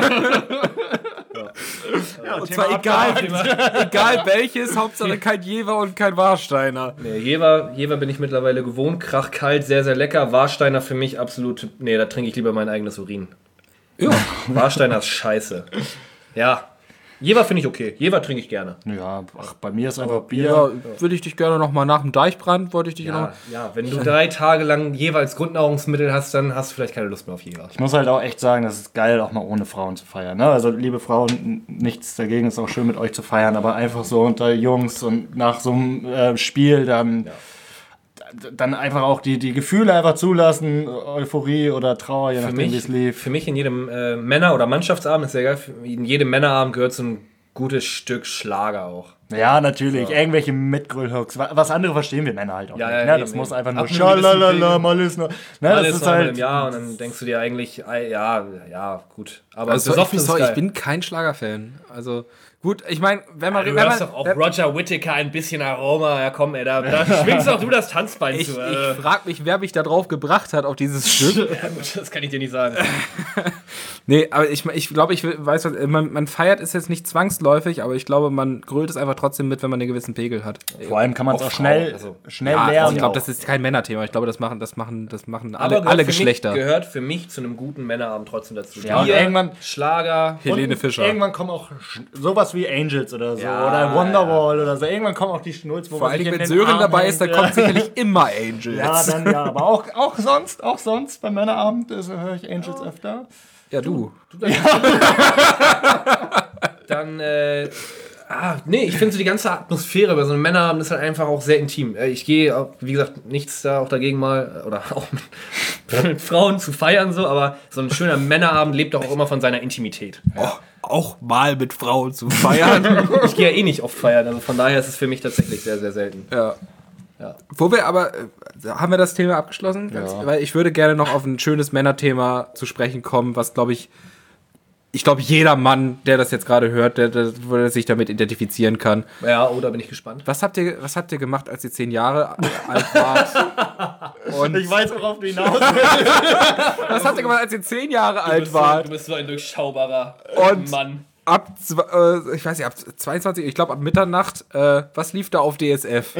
und Thema zwar egal, egal welches, Hauptsache kein Jever und kein Warsteiner. Nee, Jever, Jever bin ich mittlerweile gewohnt. Krachkalt, sehr, sehr lecker. Warsteiner für mich absolut. Nee, da trinke ich lieber mein eigenes Urin. Ja. Warsteiner ist scheiße. Ja. Jever finde ich okay. Jever trinke ich gerne. Ja, ach, bei mir ist einfach Bier. Ja, würde ich dich gerne noch mal nach dem Deichbrand, wollte ich dich Ja, noch. ja, wenn du drei Tage lang jeweils Grundnahrungsmittel hast, dann hast du vielleicht keine Lust mehr auf Jever. Ich muss halt auch echt sagen, das ist geil, auch mal ohne Frauen zu feiern. Ne? Also, liebe Frauen, n- nichts dagegen, ist auch schön mit euch zu feiern, aber einfach so unter Jungs und nach so einem äh, Spiel dann, d- dann einfach auch die, die Gefühle einfach zulassen, Euphorie oder Trauer, je Für nachdem, wie es mich, lief. für mich in jedem äh, Männer- oder Mannschaftsabend, ist ja egal, für- in jedem Männerabend gehört so ein gutes Stück Schlager auch. Ja, natürlich, irgendwelche Mitgrillhooks. Wa- Was andere verstehen wir Männer halt auch Ja, nicht. ja, Ne? eben, Das muss eben. einfach Ab nur einem gewissen schalalala, Pegel. mal ist nur. Ne? Das Alles ist einmal halt. im Jahr und dann denkst du dir eigentlich, äh, ja, ja, gut. Aber Also, ich, besoffen ist sorry, geil. ich bin kein Schlagerfan. Also gut, ich meine, wenn man, Du wenn hörst man doch auch wenn, Roger Whittaker, ein bisschen Aroma. Ja komm, ey, da, da schwingst auch du das Tanzbein ich, zu. Äh. ich frage mich, wer mich da drauf gebracht hat auf dieses Stück. Ja, gut, das kann ich dir nicht sagen. Nee, aber ich, ich glaube, ich weiß, was, man, man feiert es jetzt nicht zwangsläufig, aber ich glaube, man grölt es einfach trotzdem mit, wenn man einen gewissen Pegel hat. Vor allem kann man es Auch auch schnell, Frauen, also- schnell Ja, lernen. also ich glaube, auch. das ist kein Männerthema. Ich glaube, das machen, das machen, das machen alle, gehört alle für Geschlechter. Mich, gehört für mich zu einem guten Männerabend trotzdem dazu. Ja, und Bier, irgendwann- Schlager. Helene Und Fischer. Irgendwann kommen auch sch- sowas wie Angels oder so. Ja, oder Wonderwall oder so. Irgendwann kommen auch die Schnulz, wo Vor man allem, sich in wenn den Sören Arm dabei hängt, ist, dann ja. kommt sicherlich immer Angels. Ja, dann ja. Aber auch, auch sonst, auch sonst beim Männerabend äh, höre ich Angels öfter. Ja, du. dann, äh, ah, nee, ich finde so die ganze Atmosphäre bei so einem Männerabend ist halt einfach auch sehr intim. Ich gehe, auch, wie gesagt, nichts da auch dagegen mal, oder auch mit, mit Frauen zu feiern so, aber so ein schöner Männerabend lebt doch auch immer von seiner Intimität. Oh, auch mal mit Frauen zu feiern. Ich gehe ja eh nicht oft feiern, also von daher ist es für mich tatsächlich sehr, sehr selten. Ja. Ja. Wo wir aber, äh, haben wir das Thema abgeschlossen? Ganz, Ja. Weil ich würde gerne noch auf ein schönes Männerthema zu sprechen kommen, was glaube ich, ich glaube jeder Mann, der das jetzt gerade hört, der, der, der sich damit identifizieren kann. Ja, oh, da bin ich gespannt. Was habt ihr, was habt ihr gemacht, als ihr zehn Jahre alt wart? Und Ich weiß, worauf du hinaus was habt ihr gemacht, als ihr zehn Jahre alt bist so, wart? du bist so ein durchschaubarer Und Mann. ab, zw- äh, ich weiß nicht, ab zweiundzwanzig, ich glaube ab Mitternacht, äh, was lief da auf D S F?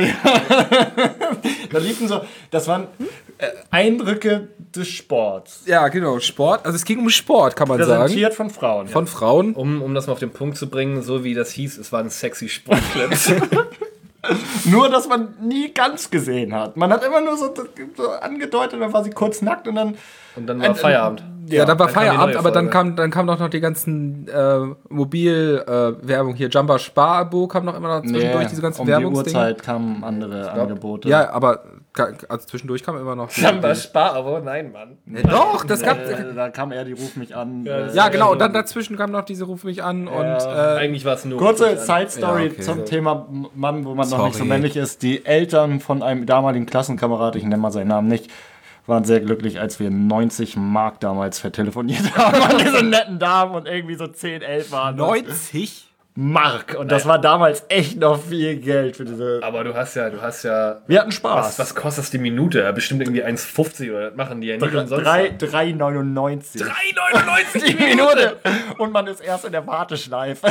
Da liefen so, das waren äh, Eindrücke des Sports. Ja, genau, Sport. Also es ging um Sport, kann man sagen. Präsentiert von Frauen. Von Frauen. Um, um das mal auf den Punkt zu bringen, so wie das hieß, es waren sexy Sportclips. Nur, dass man nie ganz gesehen hat. Man hat immer nur so, so angedeutet, dann war sie kurz nackt und dann... Und dann war Feierabend. Ja, dann war dann kam die Feierabend, neue aber dann Folge. kam, dann kam doch noch die ganzen äh, Mobil-Werbung hier. Jumper Spar-Abo kam noch immer noch zwischendurch, diese ganzen um die Werbungsdinge. Uhrzeit kamen andere Angebote. Ja, aber ga- also zwischendurch kam immer noch. Jumper Spar-Abo? Nein, Mann. Ja, doch, das gab. Äh, da kam eher die Ruf mich an. äh, Ja, genau, und dann dazwischen kam noch diese Ruf mich an und. Äh, Eigentlich war es nur... Kurze Side-Story Ja, okay. zum Thema Mann, wo man noch nicht so Sorry. männlich ist. Die Eltern von einem damaligen Klassenkamerad, ich nenne mal seinen Namen nicht, waren sehr glücklich, als wir neunzig Mark damals vertelefoniert haben an diese netten Damen und irgendwie so zehn, elf waren. neunzig? Mark. Und das war damals echt noch viel Geld für diese... Aber du hast ja, du hast ja... Wir hatten Spaß. Was, was kostet das die Minute? Ja, bestimmt irgendwie eins fünfzig oder das machen die ja nicht umsonst. drei neunundneunzig drei neunundneunzig die Minute. Und man ist erst in der Warteschleife.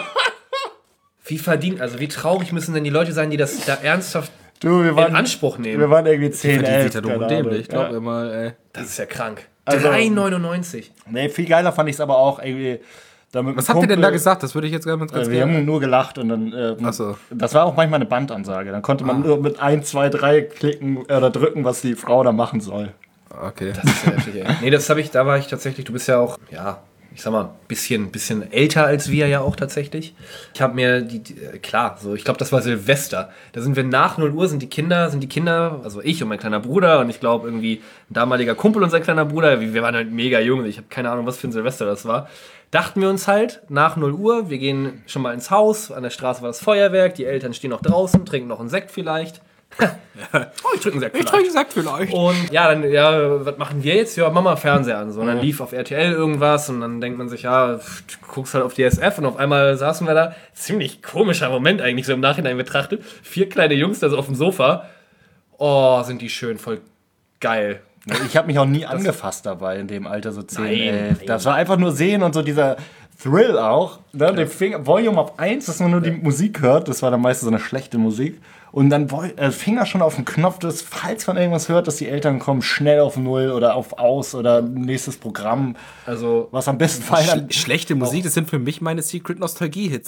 Wie verdient, also wie traurig müssen denn die Leute sein, die das da ernsthaft Du, wir in waren, Anspruch nehmen? wir waren irgendwie zehn, Die elf. sieht ja dumm keine und Ahnung. dämlich, glaub Ja. immer, ey. Das ist ja krank. Also- drei neunundneunzig. Nee, viel geiler fand ich es aber auch irgendwie. Damit Was habt ihr denn da gesagt? Das würde ich jetzt ganz, ganz Äh, wir gerne. haben nur gelacht und dann. Äh, Ach so. Das war auch manchmal eine Bandansage. Dann konnte man nur mit eins, zwei, drei klicken äh, oder drücken, was die Frau da machen soll. Okay. Das ist ja heftig, ey. Nee, das habe ich, da war ich tatsächlich, du bist ja auch, ja, ich sag mal, ein bisschen, bisschen älter als wir ja auch tatsächlich. Ich habe mir die, die, äh, klar, so, ich glaube, das war Silvester. Da sind wir nach null Uhr, sind die Kinder, sind die Kinder, also ich und mein kleiner Bruder und ich glaube irgendwie ein damaliger Kumpel und sein kleiner Bruder, wir wir waren halt mega jung, ich habe keine Ahnung, was für ein Silvester das war. Dachten wir uns halt, nach null Uhr, wir gehen schon mal ins Haus, an der Straße war das Feuerwerk, die Eltern stehen noch draußen, trinken noch einen Sekt vielleicht. Oh, ich trinke einen Sekt Ich vielleicht. trinke gesagt vielleicht. Und ja, dann, ja, was machen wir jetzt? Ja, Mama Fernseher an. So, und dann lief auf R T L irgendwas und dann denkt man sich, ja, pff, du guckst halt auf D S F und auf einmal saßen wir da. Ziemlich komischer Moment eigentlich, so im Nachhinein betrachtet. Vier kleine Jungs da so auf dem Sofa. Oh, sind die schön, voll geil. Ich habe mich auch nie angefasst dabei in dem Alter, so zehn, Nein, elf. nein. Das war einfach nur sehen und so dieser Thrill auch. Ne? Den Finger, Volume auf eins, dass man nur die Musik hört. Das war dann meistens so eine schlechte Musik. Und dann Vol äh, Finger schon auf den Knopf, dass, falls man irgendwas hört, dass die Eltern kommen, schnell auf Null oder auf Aus oder nächstes Programm. Also, Was am besten feiern. Sch schlechte Musik, das sind für mich meine Secret Nostalgie-Hits.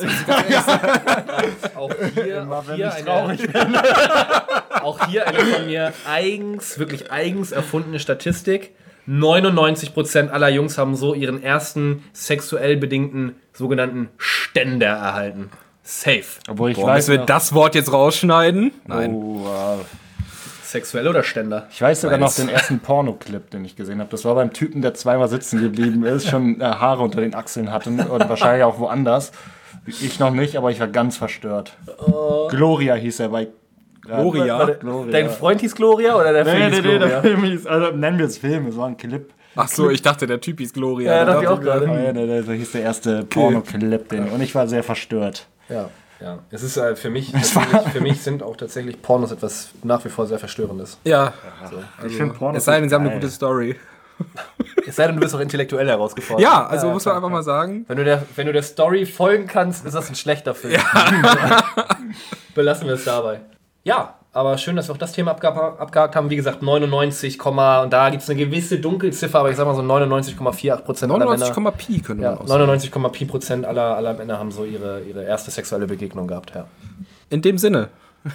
auch hier, auch wenn hier ich eine, traurig auch hier eine von mir eigens, wirklich eigens erfundene Statistik. neunundneunzig Prozent aller Jungs haben so ihren ersten sexuell bedingten sogenannten Ständer erhalten. Safe. Obwohl ich Boah, weiß, müssen wir noch, das Wort jetzt rausschneiden? Nein. oh, wow. Sexuell oder Ständer? Ich weiß sogar noch Beides. den ersten Pornoclip, den ich gesehen habe. Das war beim Typen, der zweimal sitzen geblieben ist, schon äh, Haare unter den Achseln hatte und wahrscheinlich auch woanders. Ich noch nicht, aber ich war ganz verstört. Gloria hieß er bei... Gloria? Warte, Gloria. Dein Freund hieß Gloria oder der Film Nee, hieß nee, nee, Gloria? der Film hieß, also nennen wir es Film, es war ein Clip. Ach so, ich dachte, der Typ hieß Gloria. Ja, Da dachte ich auch dachte gerade. Oh, ja, nee, nee, so hieß der erste Pornoclip, den und ich war sehr verstört. Ja, ja. Es ist äh, für mich, tatsächlich- für mich sind auch tatsächlich Pornos etwas nach wie vor sehr Verstörendes. Ja, Ich finde Pornos es sei denn, sie haben eine geil. gute Story. Es sei denn, du bist auch intellektuell herausgefordert. Ja, also muss man klar, einfach mal sagen. Wenn du, der, wenn du der Story folgen kannst, ist das ein schlechter Film. Belassen wir es dabei. Ja, aber schön, dass wir auch das Thema abge abgehakt haben. Wie gesagt, neunundneunzig, und da gibt es eine gewisse Dunkelziffer, aber ich sag mal so neunundneunzig Komma vierundachtzig Prozent aller neunundneunzig, Männer. Pi können wir Ja, auch sagen. neunundneunzig Komma Pi Prozent aller, aller Männer haben so ihre, ihre erste sexuelle Begegnung gehabt. Ja. In dem Sinne.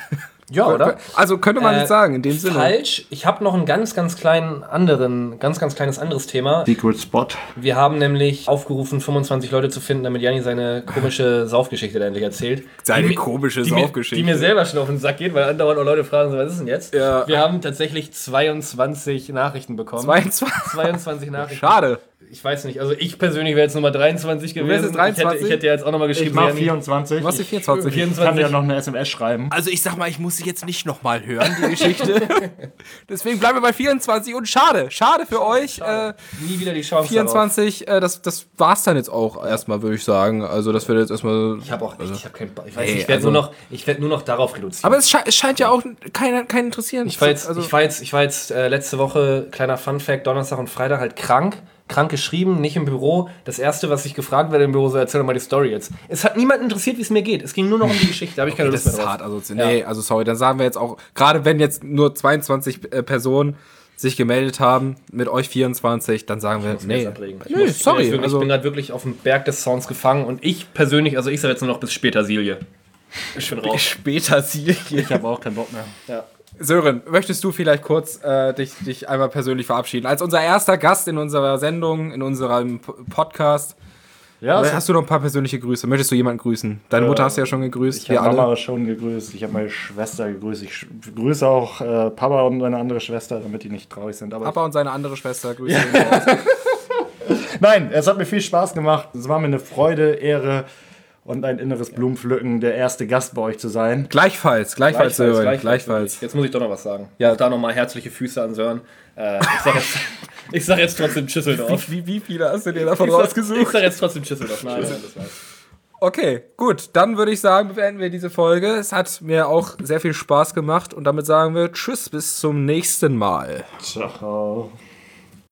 Ja, oder? Also könnte man Äh, nicht sagen, in dem Sinne. Falsch. Ich habe noch einen ganz, ganz kleinen anderen, ganz, ganz kleines anderes Thema. Secret Spot. Wir haben nämlich aufgerufen, fünfundzwanzig Leute zu finden, damit Janni seine komische Saufgeschichte da endlich erzählt. Seine die, komische die Saufgeschichte. Mir, die mir selber schon auf den Sack geht, weil andauernd auch Leute fragen, so, was ist denn jetzt? Ja. Wir haben tatsächlich zweiundzwanzig Nachrichten bekommen. zweiundzwanzig? zweiundzwanzig Nachrichten. Schade. Ich weiß nicht, also ich persönlich wäre jetzt Nummer dreiundzwanzig gewesen. wärst jetzt dreiundzwanzig? Ich hätte, ich hätte jetzt auch nochmal geschrieben, Ich mach Janni, vierundzwanzig. Du hast die Ich vierundzwanzig. kann dir noch eine S M S schreiben. Also ich sag mal, ich muss sie jetzt nicht nochmal hören, die Geschichte. Deswegen bleiben wir bei vierundzwanzig und schade, schade für euch. Äh, nie wieder die Chance vierundzwanzig, äh, das, das war's dann jetzt auch erstmal, würde ich sagen. Also das wird jetzt erstmal... Ich habe auch echt, ich habe keinen Bock. Ich weiß, Ey, ich werde also- nur noch, ich werde nur noch darauf reduzieren. Aber es, sche es scheint ja auch keinen kein interessieren. Ich war jetzt, also, ich war jetzt, ich war jetzt äh, letzte Woche, kleiner Funfact, Donnerstag und Freitag halt krank. Krank geschrieben, nicht im Büro. Das erste, was ich gefragt werde im Büro, so erzähl doch mal die Story jetzt. Es hat niemanden interessiert, wie es mir geht. Es ging nur noch um die Geschichte. Da habe ich keine das Lust ist mehr drauf. hart. Also, Ja. nee, also sorry, dann sagen wir jetzt auch, gerade wenn jetzt nur zweiundzwanzig äh, Personen sich gemeldet haben, mit euch vierundzwanzig, dann sagen wir, Ich nee, muss abregen. Ich, nee, muss, sorry. ich, bin, jetzt wirklich, also, ich bin gerade wirklich auf dem Berg des Sounds gefangen und ich persönlich, also ich sage jetzt nur noch bis später Silje. Ich bin raus. später Silje. Ich habe auch keinen Bock mehr. Ja. Sören, möchtest du vielleicht kurz äh, dich, dich einmal persönlich verabschieden? Als unser erster Gast in unserer Sendung, in unserem P Podcast, Ja, äh, hast du noch ein paar persönliche Grüße? Möchtest du jemanden grüßen? Deine Mutter hast du ja schon gegrüßt. ich Wir habe alle. Mama schon gegrüßt, ich habe meine Schwester gegrüßt. Ich sch- grüße auch äh, Papa und meine andere Schwester, damit die nicht traurig sind. Aber Papa und seine andere Schwester grüßen. Ja. Nein, es hat mir viel Spaß gemacht. Es war mir eine Freude, Ehre und ein inneres Blumenpflücken, der erste Gast bei euch zu sein. Gleichfalls, gleichfalls, Sören, gleichfalls. Jetzt muss ich doch noch was sagen. Ja. Auch da nochmal herzliche Füße an Sören. Äh, ich sag jetzt, ich sag jetzt trotzdem Schüsseldorf. Wie, wie viele hast du dir davon Ich sag, ich rausgesucht? sag jetzt trotzdem Schüsseldorf. Nein, nein, das war's. Okay, gut, dann würde ich sagen, beenden wir diese Folge. Es hat mir auch sehr viel Spaß gemacht und damit sagen wir Tschüss, bis zum nächsten Mal. Ciao.